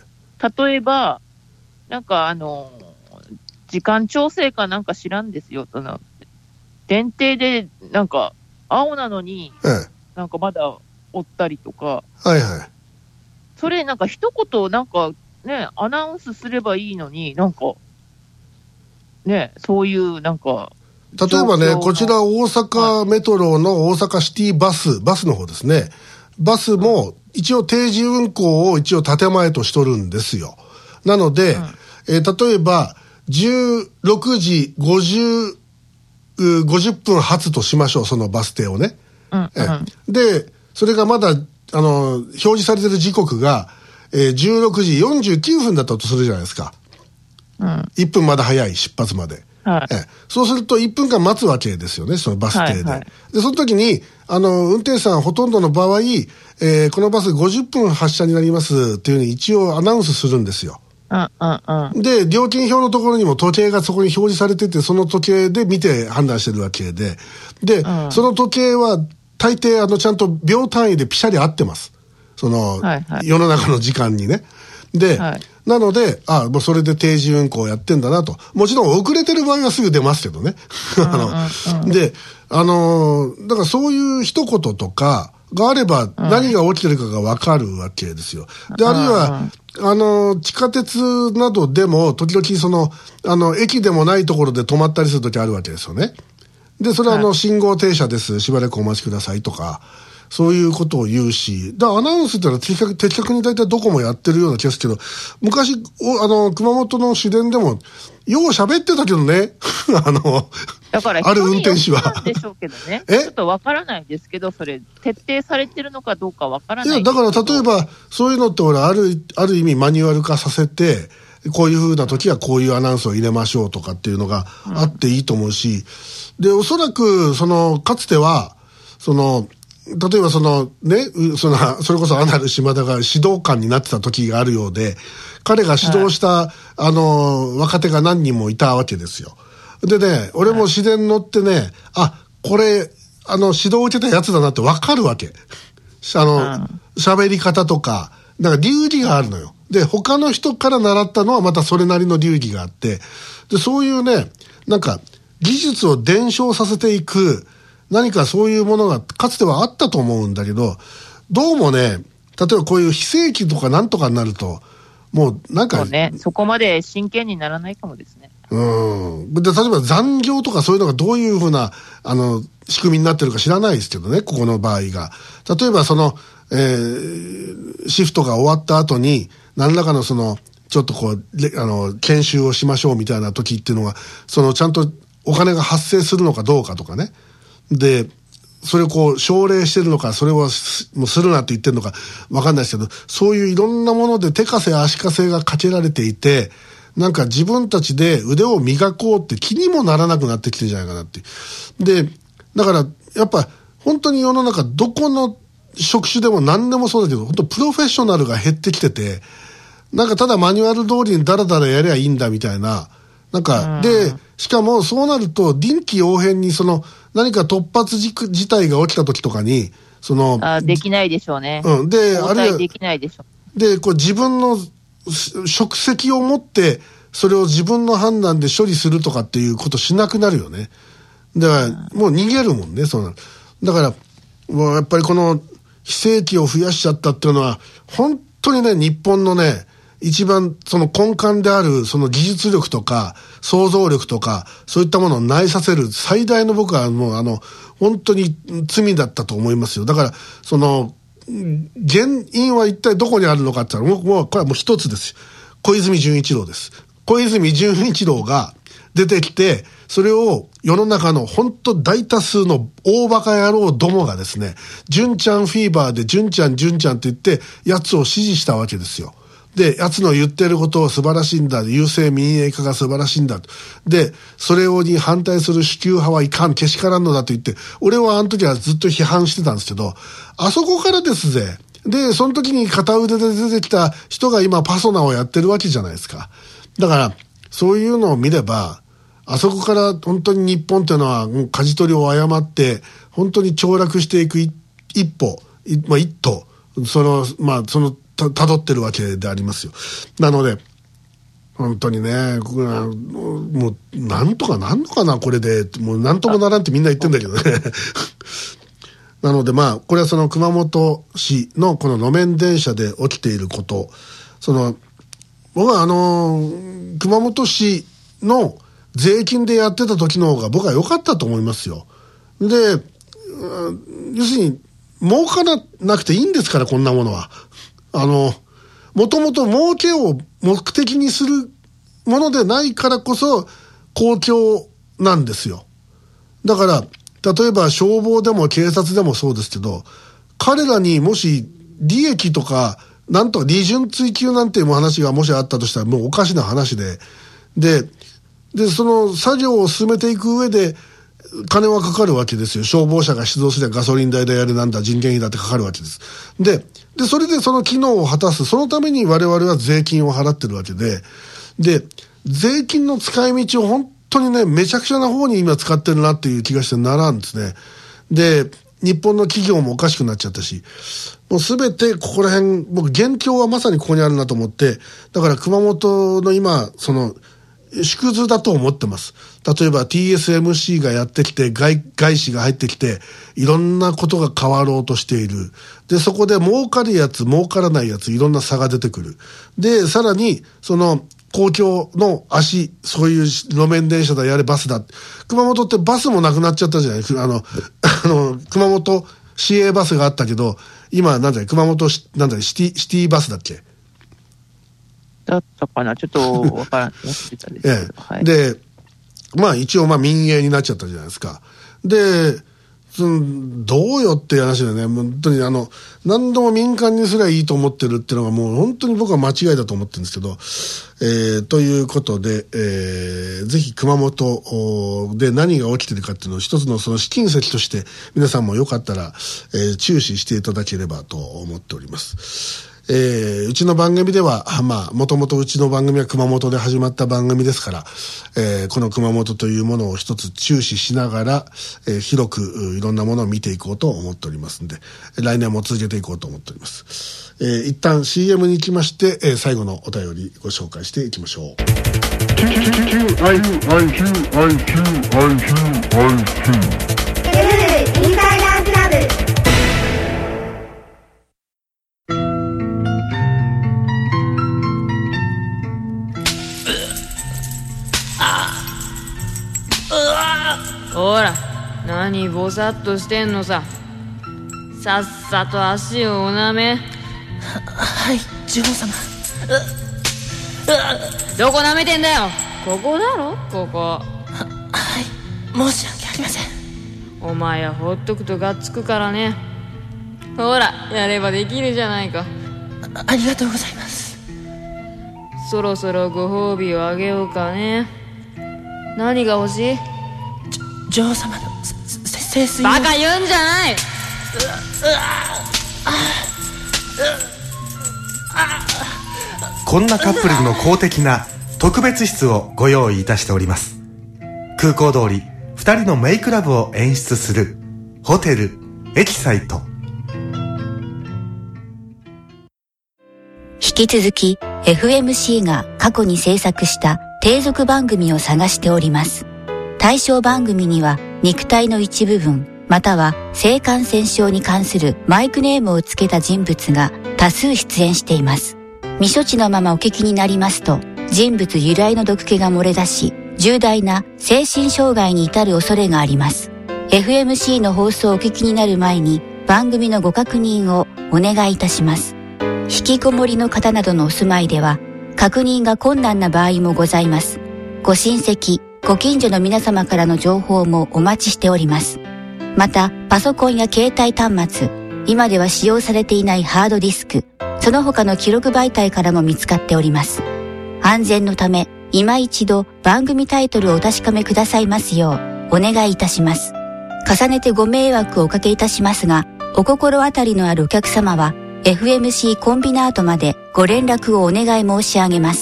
例えば、なんかあの、時間調整かなんか知らんですよとな。電停でなんか青なのに、 ええ、 なんかまだおったりとか。 はいはい。 それなんか一言なんかね、アナウンスすればいいのに、なんか、ね、そういうなんか、 例えばね、こちら大阪メトロの大阪シティバス、バスの方ですね。バスも一応定時運行を一応建前としとるんですよ。なので、うん、えー、例えばじゅうろくじごじゅう、ごじゅっぷん発としましょう、そのバス停をね。 うんうん、 えで、それがまだ、あの、表示されてる時刻が、えー、じゅうろくじよんじゅうきゅうふんだったとするじゃないですか。 うん、 いっぷんまだ早い、出発まで。 はい、 えそうするといっぷんかん待つわけですよね、そのバス停で。はいはい、で、その時に、あの、運転手さんほとんどの場合、えー、このバスごじゅっぷん発車になりますっていうふうに一応アナウンスするんですよ。 うんうんうん、 で、料金表のところにも時計がそこに表示されてて、その時計で見て判断してるわけで。で、うん、その時計は大抵、あの、ちゃんと秒単位でピシャリ合ってます。その、はいはい、世の中の時間にね。で、はい、なので、あ、もうそれで定時運行やってんだなと。もちろん遅れてる場合はすぐ出ますけどね。あの、で、あのー、だからそういう一言とかがあれば何が起きてるかがわかるわけですよ。で、あるいは、あのー、地下鉄などでも時々その、あの、駅でもないところで止まったりするときあるわけですよね。で、それはあの、信号停車です。しばらくお待ちくださいとか。そういうことを言うし、だアナウンスってのは的確、的確に大体どこもやってるような気がするけど、昔、おあの、熊本の市電でも、よう喋ってたけどね、あの、 だからある運転手は。 なんでしょうけどね。 えちょっとわからないですけど、それ、徹底されてるのかどうかわからない。 いや、だから例えば、そういうのって俺、ある、ある意味マニュアル化させて、こういう風な時はこういうアナウンスを入れましょうとかっていうのがあっていいと思うし、うん、で、おそらく、その、かつては、その、例えばそのね、その、それこそアナル島田が指導官になってた時があるようで、彼が指導した、はい、あの、若手が何人もいたわけですよ。でね、俺も市電乗ってね、はい、あ、これ、あの、指導を受けたやつだなってわかるわけ。あの、喋、うん、り方とか、なんか流儀があるのよ。で、他の人から習ったのはまたそれなりの流儀があって、で、そういうね、なんか、技術を伝承させていく、何かそういうものがかつてはあったと思うんだけど、どうもね、例えばこういう非正規とかなんとかになると、もうなんか。 そうね、そこまで真剣にならないかもですね。 うん。で、例えば残業とかそういうのがどういうふうな、あの、仕組みになってるか知らないですけどね、ここの場合が。例えばその、えー、シフトが終わった後に、何らかのその、ちょっとこう、あの、研修をしましょうみたいな時っていうのが、そのちゃんとお金が発生するのかどうかとかね。で、それをこう、奨励してるのか、それをすもうするなって言ってるのか、わかんないですけど、そういういろんなもので手稼足稼がかけられていて、なんか自分たちで腕を磨こうって気にもならなくなってきてるんじゃないかなって。で、だから、やっぱ、 本当に世の中どこの職種でも何でもそうだけど、本当プロフェッショナルが減ってきてて、なんかただマニュアル通りにダラダラやりゃいいんだみたいな、なんか、で、しかもそうなると臨機応変にその何か突発事態が起きた時とかに、その、 あできないでしょうね。 うん。で、あるいは、 できないでしょう。で、こう自分の職責を持って、それを自分の判断で処理するとかっていうことしなくなるよね。だから、もう逃げるもんね、そうなの。だから、もうやっぱりこの非正規を増やしちゃったっていうのは、本当にね、日本のね、一番その根幹であるその技術力とか想像力とかそういったものをないさせる最大の僕はもうあの本当に罪だったと思いますよ。だからその原因は一体どこにあるのかって言ったらもう、もうこれはもう一つです。小泉純一郎です。小泉純一郎が出てきて、それを世の中の本当大多数の大バカ野郎どもがですね、純ちゃんフィーバーで純ちゃん純ちゃんって言ってやつを支持したわけですよ。で、奴の言ってることは素晴らしいんだ。郵政民営化が素晴らしいんだ。で、それをに反対する主流派はいかん、けしからんのだと言って、俺はあの時はずっと批判してたんですけど、あそこからですぜ。で、その時に片腕で出てきた人が今パソナをやってるわけじゃないですか。だから、そういうのを見れば、あそこから本当に日本っていうのは、もう舵取りを誤って、本当に凋落していく一歩、まあ一途、その、まあその、た辿ってるわけでありますよ。なので本当にね、もうなんとかなんのかなこれで、もうなんともならんってみんな言ってんだけどねなのでまあこれはその熊本市のこの路面電車で起きていること、その僕はあの熊本市の税金でやってた時の方が僕は良かったと思いますよ。で、要するに儲からなくていいんですから、こんなものは。あの、もともと儲けを目的にするものでないからこそ公共なんですよ。だから、例えば消防でも警察でもそうですけど、彼らにもし利益とか、なんとか利潤追求なんていう話がもしあったとしたらもうおかしな話で、で、で、その作業を進めていく上で、金はかかるわけですよ。消防車が出動すればガソリン代でやるなんだ人件費だってかかるわけです。で、で、それでその機能を果たす。そのために我々は税金を払ってるわけで、で、税金の使い道を本当にね、めちゃくちゃな方に今使ってるなっていう気がしてならんですね。で、日本の企業もおかしくなっちゃったし、もうすべてここら辺、僕元凶はまさにここにあるなと思って、だから熊本の今、その、縮図だと思ってます。例えば ティーエスエムシー がやってきて、外、外資が入ってきて、いろんなことが変わろうとしている。で、そこで儲かるやつ、儲からないやつ、いろんな差が出てくる。で、さらに、その、公共の足、そういう路面電車だ、やれバスだ。熊本ってバスもなくなっちゃったじゃない。あの、あの、熊本市営バスがあったけど、今、なんだい、熊本し、なんだい、シティ、シティバスだっけだったかな、ちょっとわからん、忘れたですけど、 ええ、 はい、 で、まあ一応まあ民営になっちゃったじゃないですか。で、そのどうよっていう話だよね。本当にあの、何度も民間にすりゃいいと思ってるっていうのがもう本当に僕は間違いだと思ってるんですけど、えー、ということで、えー、ぜひ熊本で何が起きてるかっていうのを一つのその試金石として皆さんもよかったら、えー、注視していただければと思っております。えー、うちの番組では、まあ、もともとうちの番組は熊本で始まった番組ですから、えー、この熊本というものを一つ注視しながら、えー、広くいろんなものを見ていこうと思っておりますので、来年も続けていこうと思っております。えー、一旦 シーエム に行きまして、えー、最後のお便りご紹介していきましょう。 ほら、何ぼさっとしてんのさ。さっさと足をおなめ。は、 はい、女王様。 どこなめてんだよ。ここだろ、ここ。は、 はい、申し訳ありません。 お前はほっとくとがっつくからね。ほら、やればできるじゃないか。 あ, ありがとうございます。 そろそろご褒美をあげようかね。何が欲しい？ 女王様のせ清水バカ言うんじゃない。 こんなカップルの公的な特別室をご用意いたしております。空港通りふたりのメイクラブを演出するホテルエキサイト。 引き続き エフエムシー が過去に制作した継続番組を探しております。対象番組には肉体の一部分または性感染症に関するマイクネームをつけた人物が多数出演しています。未処置のままお聞きになりますと人物由来の毒気が漏れ出し重大な精神障害に至る恐れがあります。 エフエムシー の放送をお聞きになる前に番組のご確認をお願いいたします。引きこもりの方などのお住まいでは確認が困難な場合もございます。ご親戚ご近所の皆様からの情報もお待ちしております。またパソコンや携帯端末今では使用されていないハードディスクその他の記録媒体からも見つかっております。安全のため今一度番組タイトルをお確かめくださいますようお願いいたします。重ねてご迷惑をおかけいたしますがお心当たりのあるお客様は エフエムシー コンビナートまでご連絡をお願い申し上げます。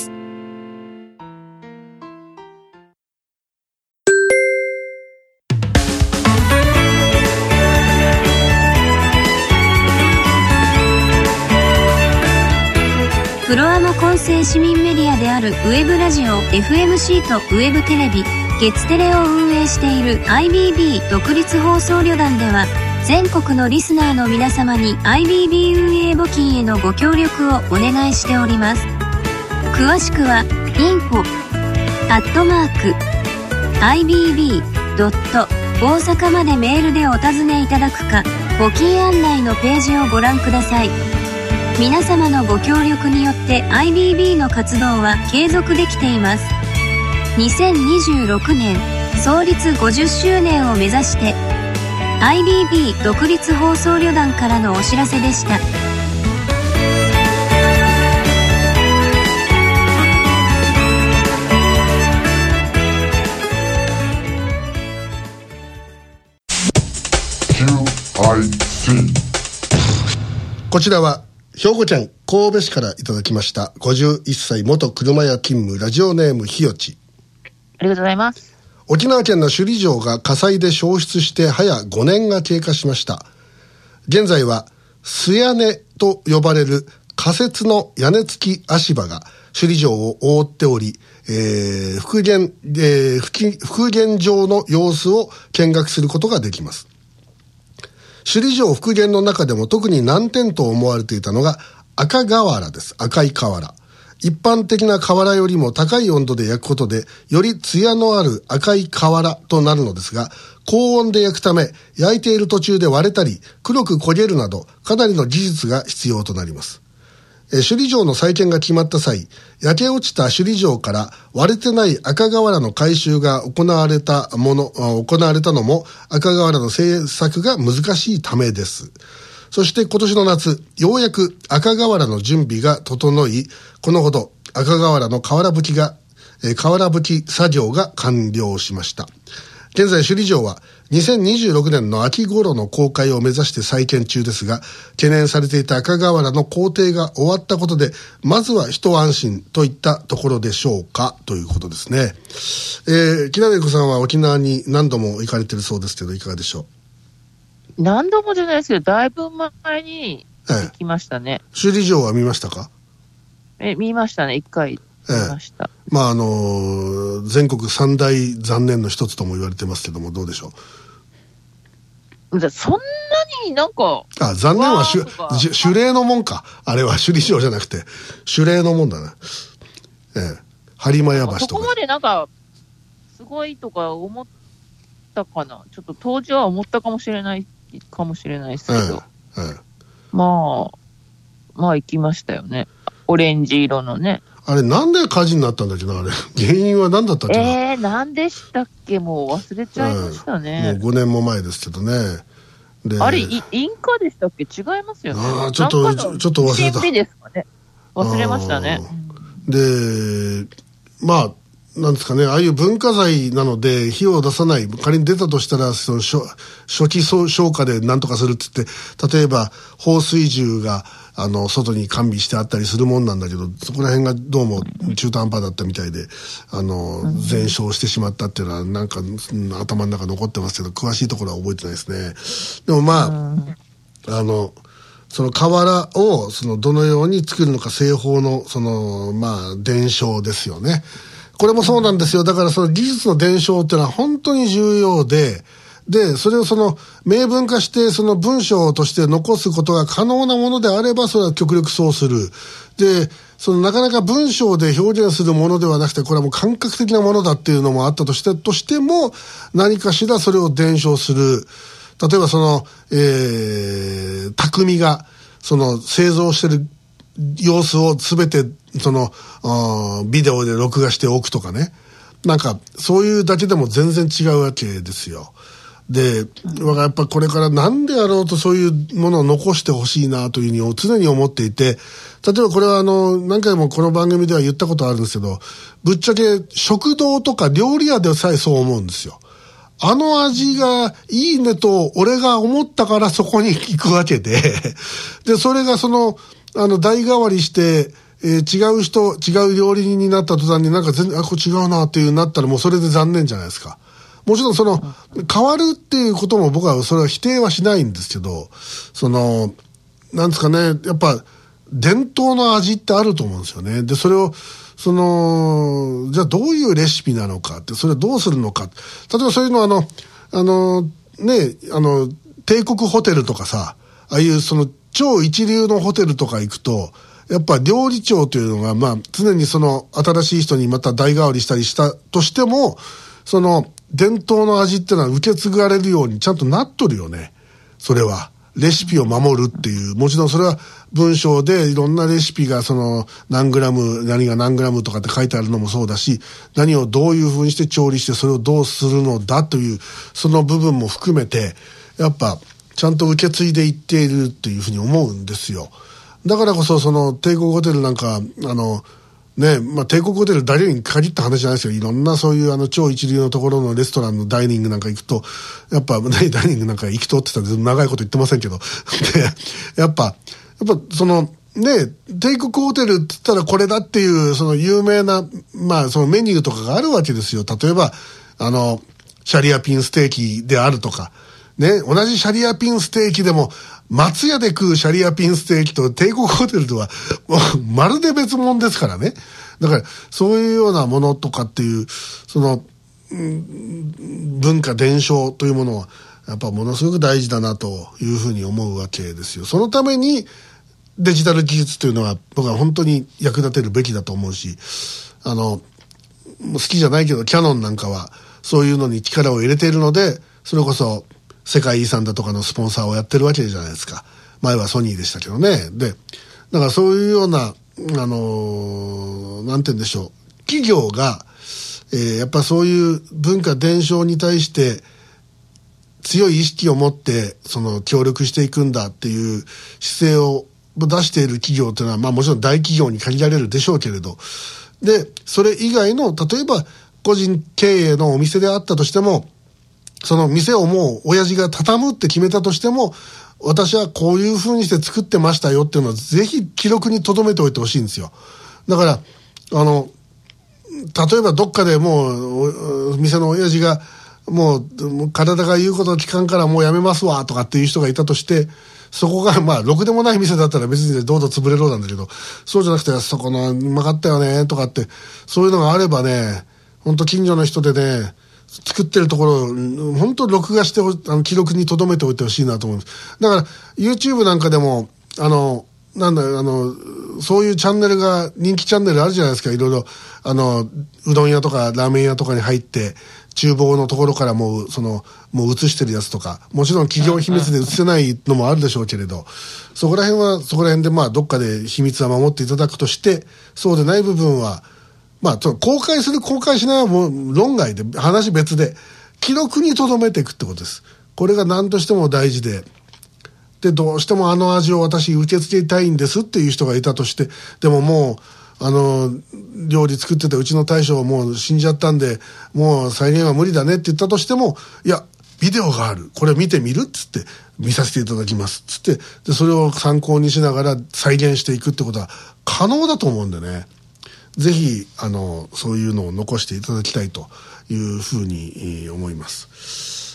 プロアマ混成市民メディアであるウェブラジオ エフエムシー とウェブテレビ月テレを運営している アイビービー 独立放送旅団では全国のリスナーの皆様に アイビービー 運営募金へのご協力をお願いしております。詳しくは インフォ アットマーク アイビービー ドット 大阪までメールでお尋ねいただくか募金案内のページをご覧ください。皆様のご協力によって アイビービー の活動は継続できています。にせんにじゅうろくねん創立ごじゅっしゅうねんを目指して アイビービー 独立放送旅団からのお知らせでした。 こちらは兵庫県神戸市からいただきましたごじゅういっさい元車屋勤務ラジオネームひよち。 ありがとうございます。 沖縄県の首里城が火災で焼失して早ごねんが経過しました。現在は素屋根と呼ばれる仮設の屋根付き足場が首里城を覆っており、えー、復元、えー、復元場の様子を見学することができます。首里城復元の中でも特に難点と思われていたのが赤瓦です。赤い瓦。一般的な瓦よりも高い温度で焼くことでより艶のある赤い瓦となるのですが、高温で焼くため焼いている途中で割れたり黒く焦げるなどかなりの技術が必要となります。首里城の再建が決まった際、焼け落ちた首里城から割れてない赤瓦の回収が行われたもの、行われたのも赤瓦の製作が難しいためです。そして今年の夏、ようやく赤瓦の準備が整い、このほど赤瓦の瓦葺きが、えー、瓦葺き作業が完了しました。現在首里城はにせんにじゅうろくねんの秋頃の公開を目指して再建中ですが、懸念されていた赤瓦の工程が終わったことで、まずは一安心といったところでしょうか、ということですね。えー、木南子さんは沖縄に何度も行かれているそうですけど、いかがでしょう。何度もじゃないですけど、だいぶ前に行きましたね。 ええ、首里城は見ましたか？ え、見ましたね、一回。 ええ、ました。まああのー、全国三大残念の一つとも言われてますけども、どうでしょう。そんなになんかあ残念は守礼のもんか、あれは首里城じゃなくて守礼のもんだな。ええ、播磨屋橋とかそこまでなんかすごいとか思ったかな。ちょっと当時は思ったかもしれないかもしれないですけど、ええええ、まあまあ行きましたよね。オレンジ色のね。 あれなんで火事になったんだっけな、あれ原因は何だったっけな。 えー、なんでしたっけ、もう忘れちゃいましたね、 うん、もうごねんも前ですけどね。 であれインカでしたっけ、違いますよね。 あちょっとちょっと忘れた。 ですかね、忘れましたね。 でまあなんですかね、ああいう文化財なので火を出さない、仮に出たとしたらその初初期消火で何とかするって言って、例えば放水銃があの外に完備してあったりするもんなんだけど、そこら辺がどうも中途半端だったみたいで、あの全焼してしまったっていうのはなんか頭の中残ってますけど、詳しいところは覚えてないですね。でもまああのその瓦をそのどのように作るのか、製法のそのまあ伝承ですよね。これもそうなんですよ。だからその技術の伝承っていうのは本当に重要で、で、それをその明文化してその文章として残すことが可能なものであれば、それは極力そうする。で、そのなかなか文章で表現するものではなくて、これはもう感覚的なものだっていうのもあったとして、としても、何かしらそれを伝承する。例えばその、えー、匠が、その製造してる様子をすべて、その、ビデオで録画しておくとかね。なんか、そういうだけでも全然違うわけですよ。で、やっぱこれから何であろうとそういうものを残してほしいなというふうに常に思っていて、例えばこれはあの、何回もこの番組では言ったことあるんですけど、ぶっちゃけ食堂とか料理屋でさえそう思うんですよ。あの味がいいねと俺が思ったからそこに行くわけで、で、それがその、あの、代替わりして、えー、違う人、違う料理人になった途端になんか全然、あ、これ違うなっていうなったらもうそれで残念じゃないですか。もちろんその、変わるっていうことも僕はそれは否定はしないんですけど、その、なんですかね、やっぱ、伝統の味ってあると思うんですよね。で、それを、その、じゃあどういうレシピなのかって、それはどうするのか。例えばそういうのはあの、あの、ね、あの、帝国ホテルとかさ、ああいうその超一流のホテルとか行くと、やっぱ料理長というのが、まあ、常にその新しい人にまた代替わりしたりしたとしても、その伝統の味っていうのは受け継がれるようにちゃんとなっとるよね。それは。レシピを守るっていう、もちろんそれは文章でいろんなレシピがその何グラム、何が何グラムとかって書いてあるのもそうだし、何をどういうふうにして調理してそれをどうするのだという、その部分も含めて、やっぱちゃんと受け継いでいっているっていうふうに思うんですよ。だからこそその帝国ホテルなんか、あの、ね、まあ、帝国ホテル誰に限った話じゃないですよ。いろんなそういうあの超一流のところのレストランのダイニングなんか行くと、やっぱ、ね、ダイニングなんか行くとって言ったら長いこと言ってませんけど。で、やっぱ、やっぱその、ね、帝国ホテルって言ったらこれだっていう、その有名な、まあそのメニューとかがあるわけですよ。例えば、あの、シャリアピンステーキであるとか、ね、同じシャリアピンステーキでも、松屋で食うシャリアピンステーキと帝国ホテルとはもうまるで別物ですからね。だからそういうようなものとかっていうその、うん、文化伝承というものはやっぱものすごく大事だなというふうに思うわけですよ。そのためにデジタル技術というのは僕は本当に役立てるべきだと思うし、あの好きじゃないけどキヤノンなんかはそういうのに力を入れているので、それこそ世界遺産だとかのスポンサーをやってるわけじゃないですか。前はソニーでしたけどね。で、だからそういうような、あのー、なんて言うんでしょう。企業が、えー、やっぱそういう文化伝承に対して強い意識を持って、その協力していくんだっていう姿勢を出している企業っていうのは、まあもちろん大企業に限られるでしょうけれど。で、それ以外の、例えば個人経営のお店であったとしても、その店をもう親父が畳むって決めたとしても、私はこういう風にして作ってましたよっていうのはぜひ記録に留めておいてほしいんですよ。だから、あの、例えばどっかでもう、店の親父がもう体が言うことを聞かんからもうやめますわとかっていう人がいたとして、そこがまあろくでもない店だったら別にどうぞ潰れろなんだけど、そうじゃなくてそこのうまかったよねとかって、そういうのがあればね、ほんと近所の人でね、作ってるところを本当録画してあの記録に留めておいてほしいなと思います。だから YouTube なんかでもあのなんだあのそういうチャンネルが人気チャンネルあるじゃないですか。いろいろあのうどん屋とかラーメン屋とかに入って厨房のところからもうそのもう映してるやつとか、もちろん企業秘密で映せないのもあるでしょうけれど、そこら辺はそこら辺でまあどっかで秘密は守っていただくとして、そうでない部分はまあ、公開する公開しないはもう論外で話別で記録に留めていくってことです。これが何としても大事で、でどうしてもあの味を私受け付けたいんですっていう人がいたとして、でももうあの料理作ってたうちの大将もう死んじゃったんでもう再現は無理だねって言ったとしても、いやビデオがある、これ見てみるっつって見させていただきますっつって、でそれを参考にしながら再現していくってことは可能だと思うんでね、ぜひあのそういうのを残していただきたいというふうに、えー、思います。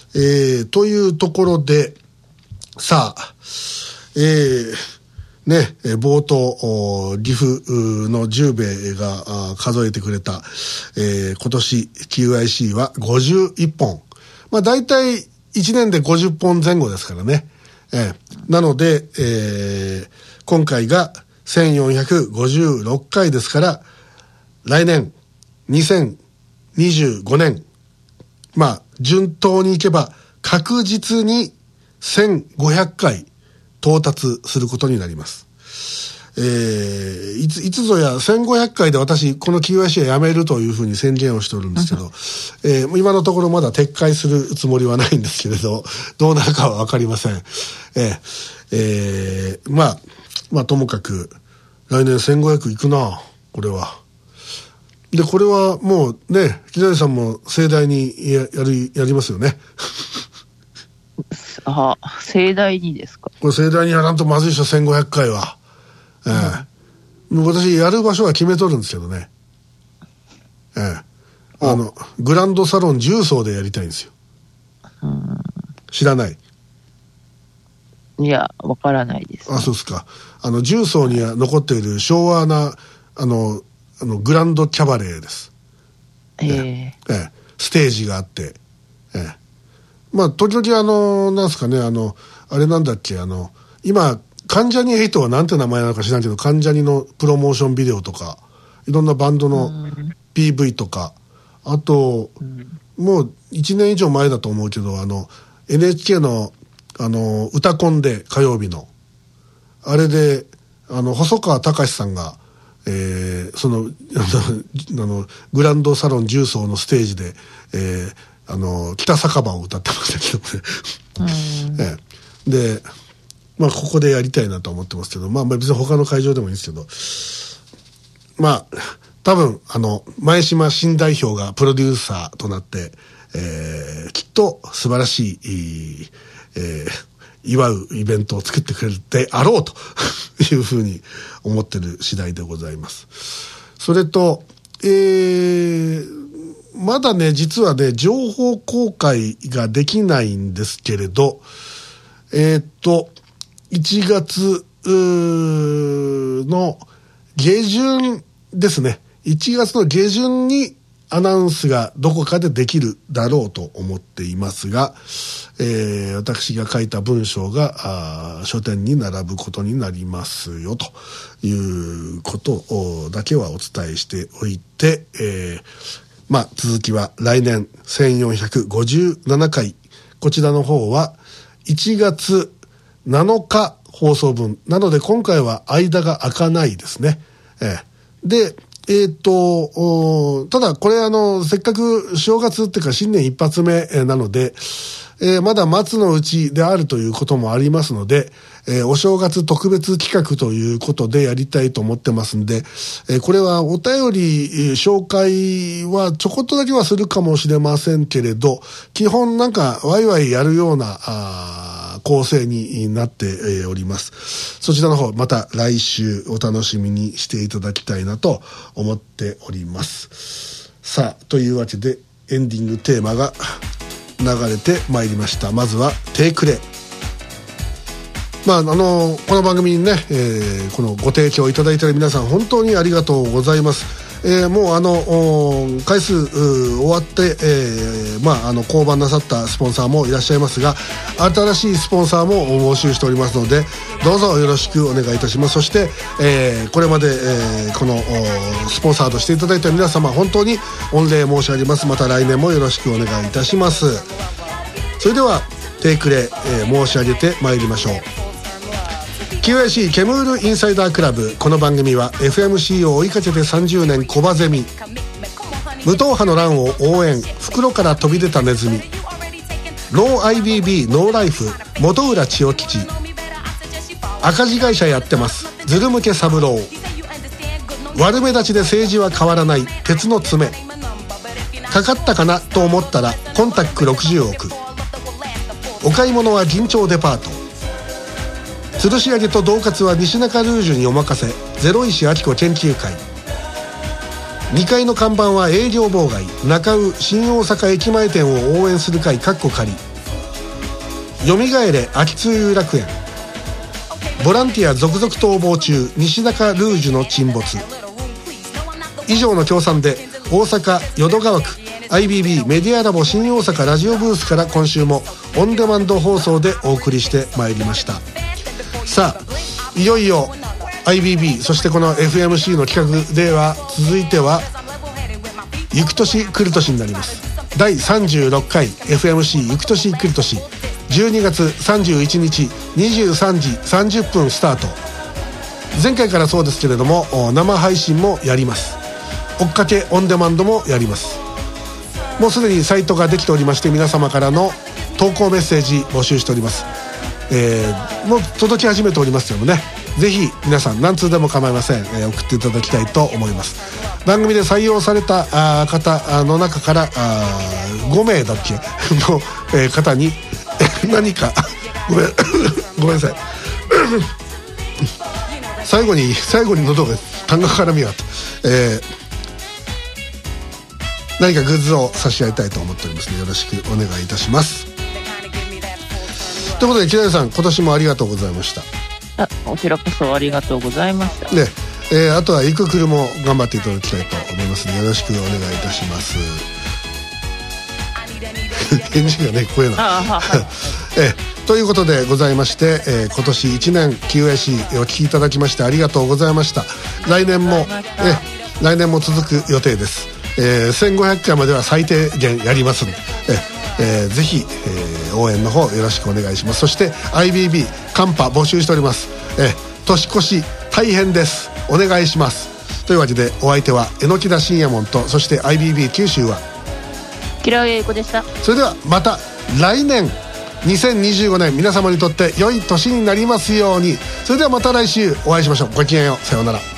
えー、というところでさあ、えーね、冒頭岐阜のじゅうべいが数えてくれた、えー、今年 キューアイシー はごじゅういっぽん、まあ大体いちねんでごじゅっぽんぜん後ですからね、えー、なので、えー、今回がせんよんひゃくごじゅうろっかいですから、来年にせんにじゅうごねん、まあ順当にいけば確実にせんごひゃっかい到達することになります。えー、いつ、いつぞやせんごひゃっかいで私この キューアイシー はやめるというふうに宣言をしておるんですけど、えー、今のところまだ撤回するつもりはないんですけれど、どうなるかはわかりません。えー、えー、まあまあともかく来年せんごひゃくいくな、これは。でこれはもうね、木谷さんも盛大に や, や, るやりますよね。 あ、盛大にですか。 これ盛大にやらんとまずいでしょ、せんごひゃっかいは。ええ、うん、私やる場所は決めとるんですけどね。ええ、あのグランドサロン重曹でやりたいんですよ。うん、知らない？ いや、わからないです、ね。 あ、そうですか。あの重曹には残っている昭和なあのあのグランドキャバレーです。 ええええ、ステージがあって。ええ、まあ時々あのなんすかね、あのあれなんだっけ、あの今関ジャニエイトはなんて名前なのか知らんけど、関ジャニのプロモーションビデオとかいろんなバンドの ピーブイ とか、あと、うん、もういちねん以上前だと思うけど、あの エヌエイチケー のあの歌コンで火曜日のあれであの細川たかしさんが、えー、そのあのグランドサロン重曹のステージで、えーあの北酒場を歌ってましたけどね、ええ、でまあここでやりたいなと思ってますけど、まあ別に他の会場でもいいんですけど、まあ多分あの前島新代表がプロデューサーとなって、えー、きっと素晴らしい、えー、祝うイベントを作ってくれるであろうというふうに思ってる次第でございます。それと、えーまだね、実はね、情報公開ができないんですけれど、えー、っと、いちがつの下旬ですね。いちがつの下旬にアナウンスがどこかでできるだろうと思っていますが、えー、私が書いた文章が書店に並ぶことになりますよということだけはお伝えしておいて、えーまあ続きは来年せんよんひゃくごじゅうななかい、こちらの方はいちがつなのか放送分なので、今回は間が空かないですね。えー、でえっとただこれあのせっかく正月っていうか新年一発目なので、えー、まだ末のうちであるということもありますので、えー、お正月特別企画ということでやりたいと思ってますんで、えー、これはお便り、えー、紹介はちょこっとだけはするかもしれませんけれど、基本なんかワイワイやるようなあ構成になって、えー、おります。そちらの方また来週お楽しみにしていただきたいなと思っております。さあというわけでエンディングテーマが流れてまいりました。まずはテイクレ。まああのこの番組にね、えー、このご提供いただいている皆さん本当にありがとうございます。えー、もうあの回数終わって、えー、まああの降板なさったスポンサーもいらっしゃいますが、新しいスポンサーも募集しておりますので、どうぞよろしくお願いいたします。そして、えー、これまで、えー、このスポンサーとしていただいた皆様本当に御礼申し上げます。また来年もよろしくお願いいたします。それではテイクレ、えー、申し上げてまいりましょう。キューアイシー ケムールインサイダークラブ。この番組は エフエムシー を追いかけてさんじゅうねんコバゼミ、無党派の乱を応援、袋から飛び出たネズミ、ロー アイビービー ノーライフ本浦千代吉、赤字会社やってますズル向け三郎、 悪目立ちで政治は変わらない鉄の爪。かかったかなと思ったらコンタックろくじゅうおく。お買い物は銀町デパート。吊るし上げと恫喝は西中ルージュにお任せ。ゼロ石明子研究会。にかいの看板は営業妨害。中尾新大阪駅前店を応援する会かっこ仮。よみがえれ秋津遊楽園。ボランティア続々逃亡中西中ルージュの沈没。以上の協賛で大阪淀川区 アイビービー メディアラボ新大阪ラジオブースから今週もオンデマンド放送でお送りしてまいりました。さあいよいよ アイビービー そしてこの エフエムシー の企画では続いてはゆく年来る年になります。だいさんじゅうろっかい エフエムシー ゆく年来る年じゅうにがつさんじゅういちにちにじゅうさんじさんじゅっぷんスタート。前回からそうですけれども生配信もやります。追っかけオンデマンドもやります。もうすでにサイトができておりまして皆様からの投稿メッセージ募集しております。えー、もう届き始めておりますよね。ぜひ皆さん何通でも構いません、えー、送っていただきたいと思います。番組で採用されたあ方の中からあごめいだっけの、えー、方に何かごめんごめんなさい最後に最後に喉が痰が絡みがあった、えー何かグッズを差し上げたいと思っておりますのでよろしくお願いいたします。ということで木田さん今年もありがとうございました。 あ、こちらこそありがとうございました。 ね、えー、あとはイククルも頑張っていただきたいと思いますのでよろしくお願いいたします返事がね怖いなあ、はい、えー、ということでございまして、えー、今年いちねん キューエーシー お聞きいただきましてありがとうございました。来年も、えー、来年も続く予定です。えー、せんごひゃっかいまでは最低限やりますので、えー、ぜひ、えー、応援の方よろしくお願いします。そして アイビービー カンパ募集しております。えー、年越し大変です、お願いします。というわけでお相手は榎田信也門とそして アイビービー 九州は木田栄子でした。 それではまた来年にせんにじゅうごねん皆様にとって良い年になりますように。それではまた来週お会いしましょう。ごきげんよう、さようなら。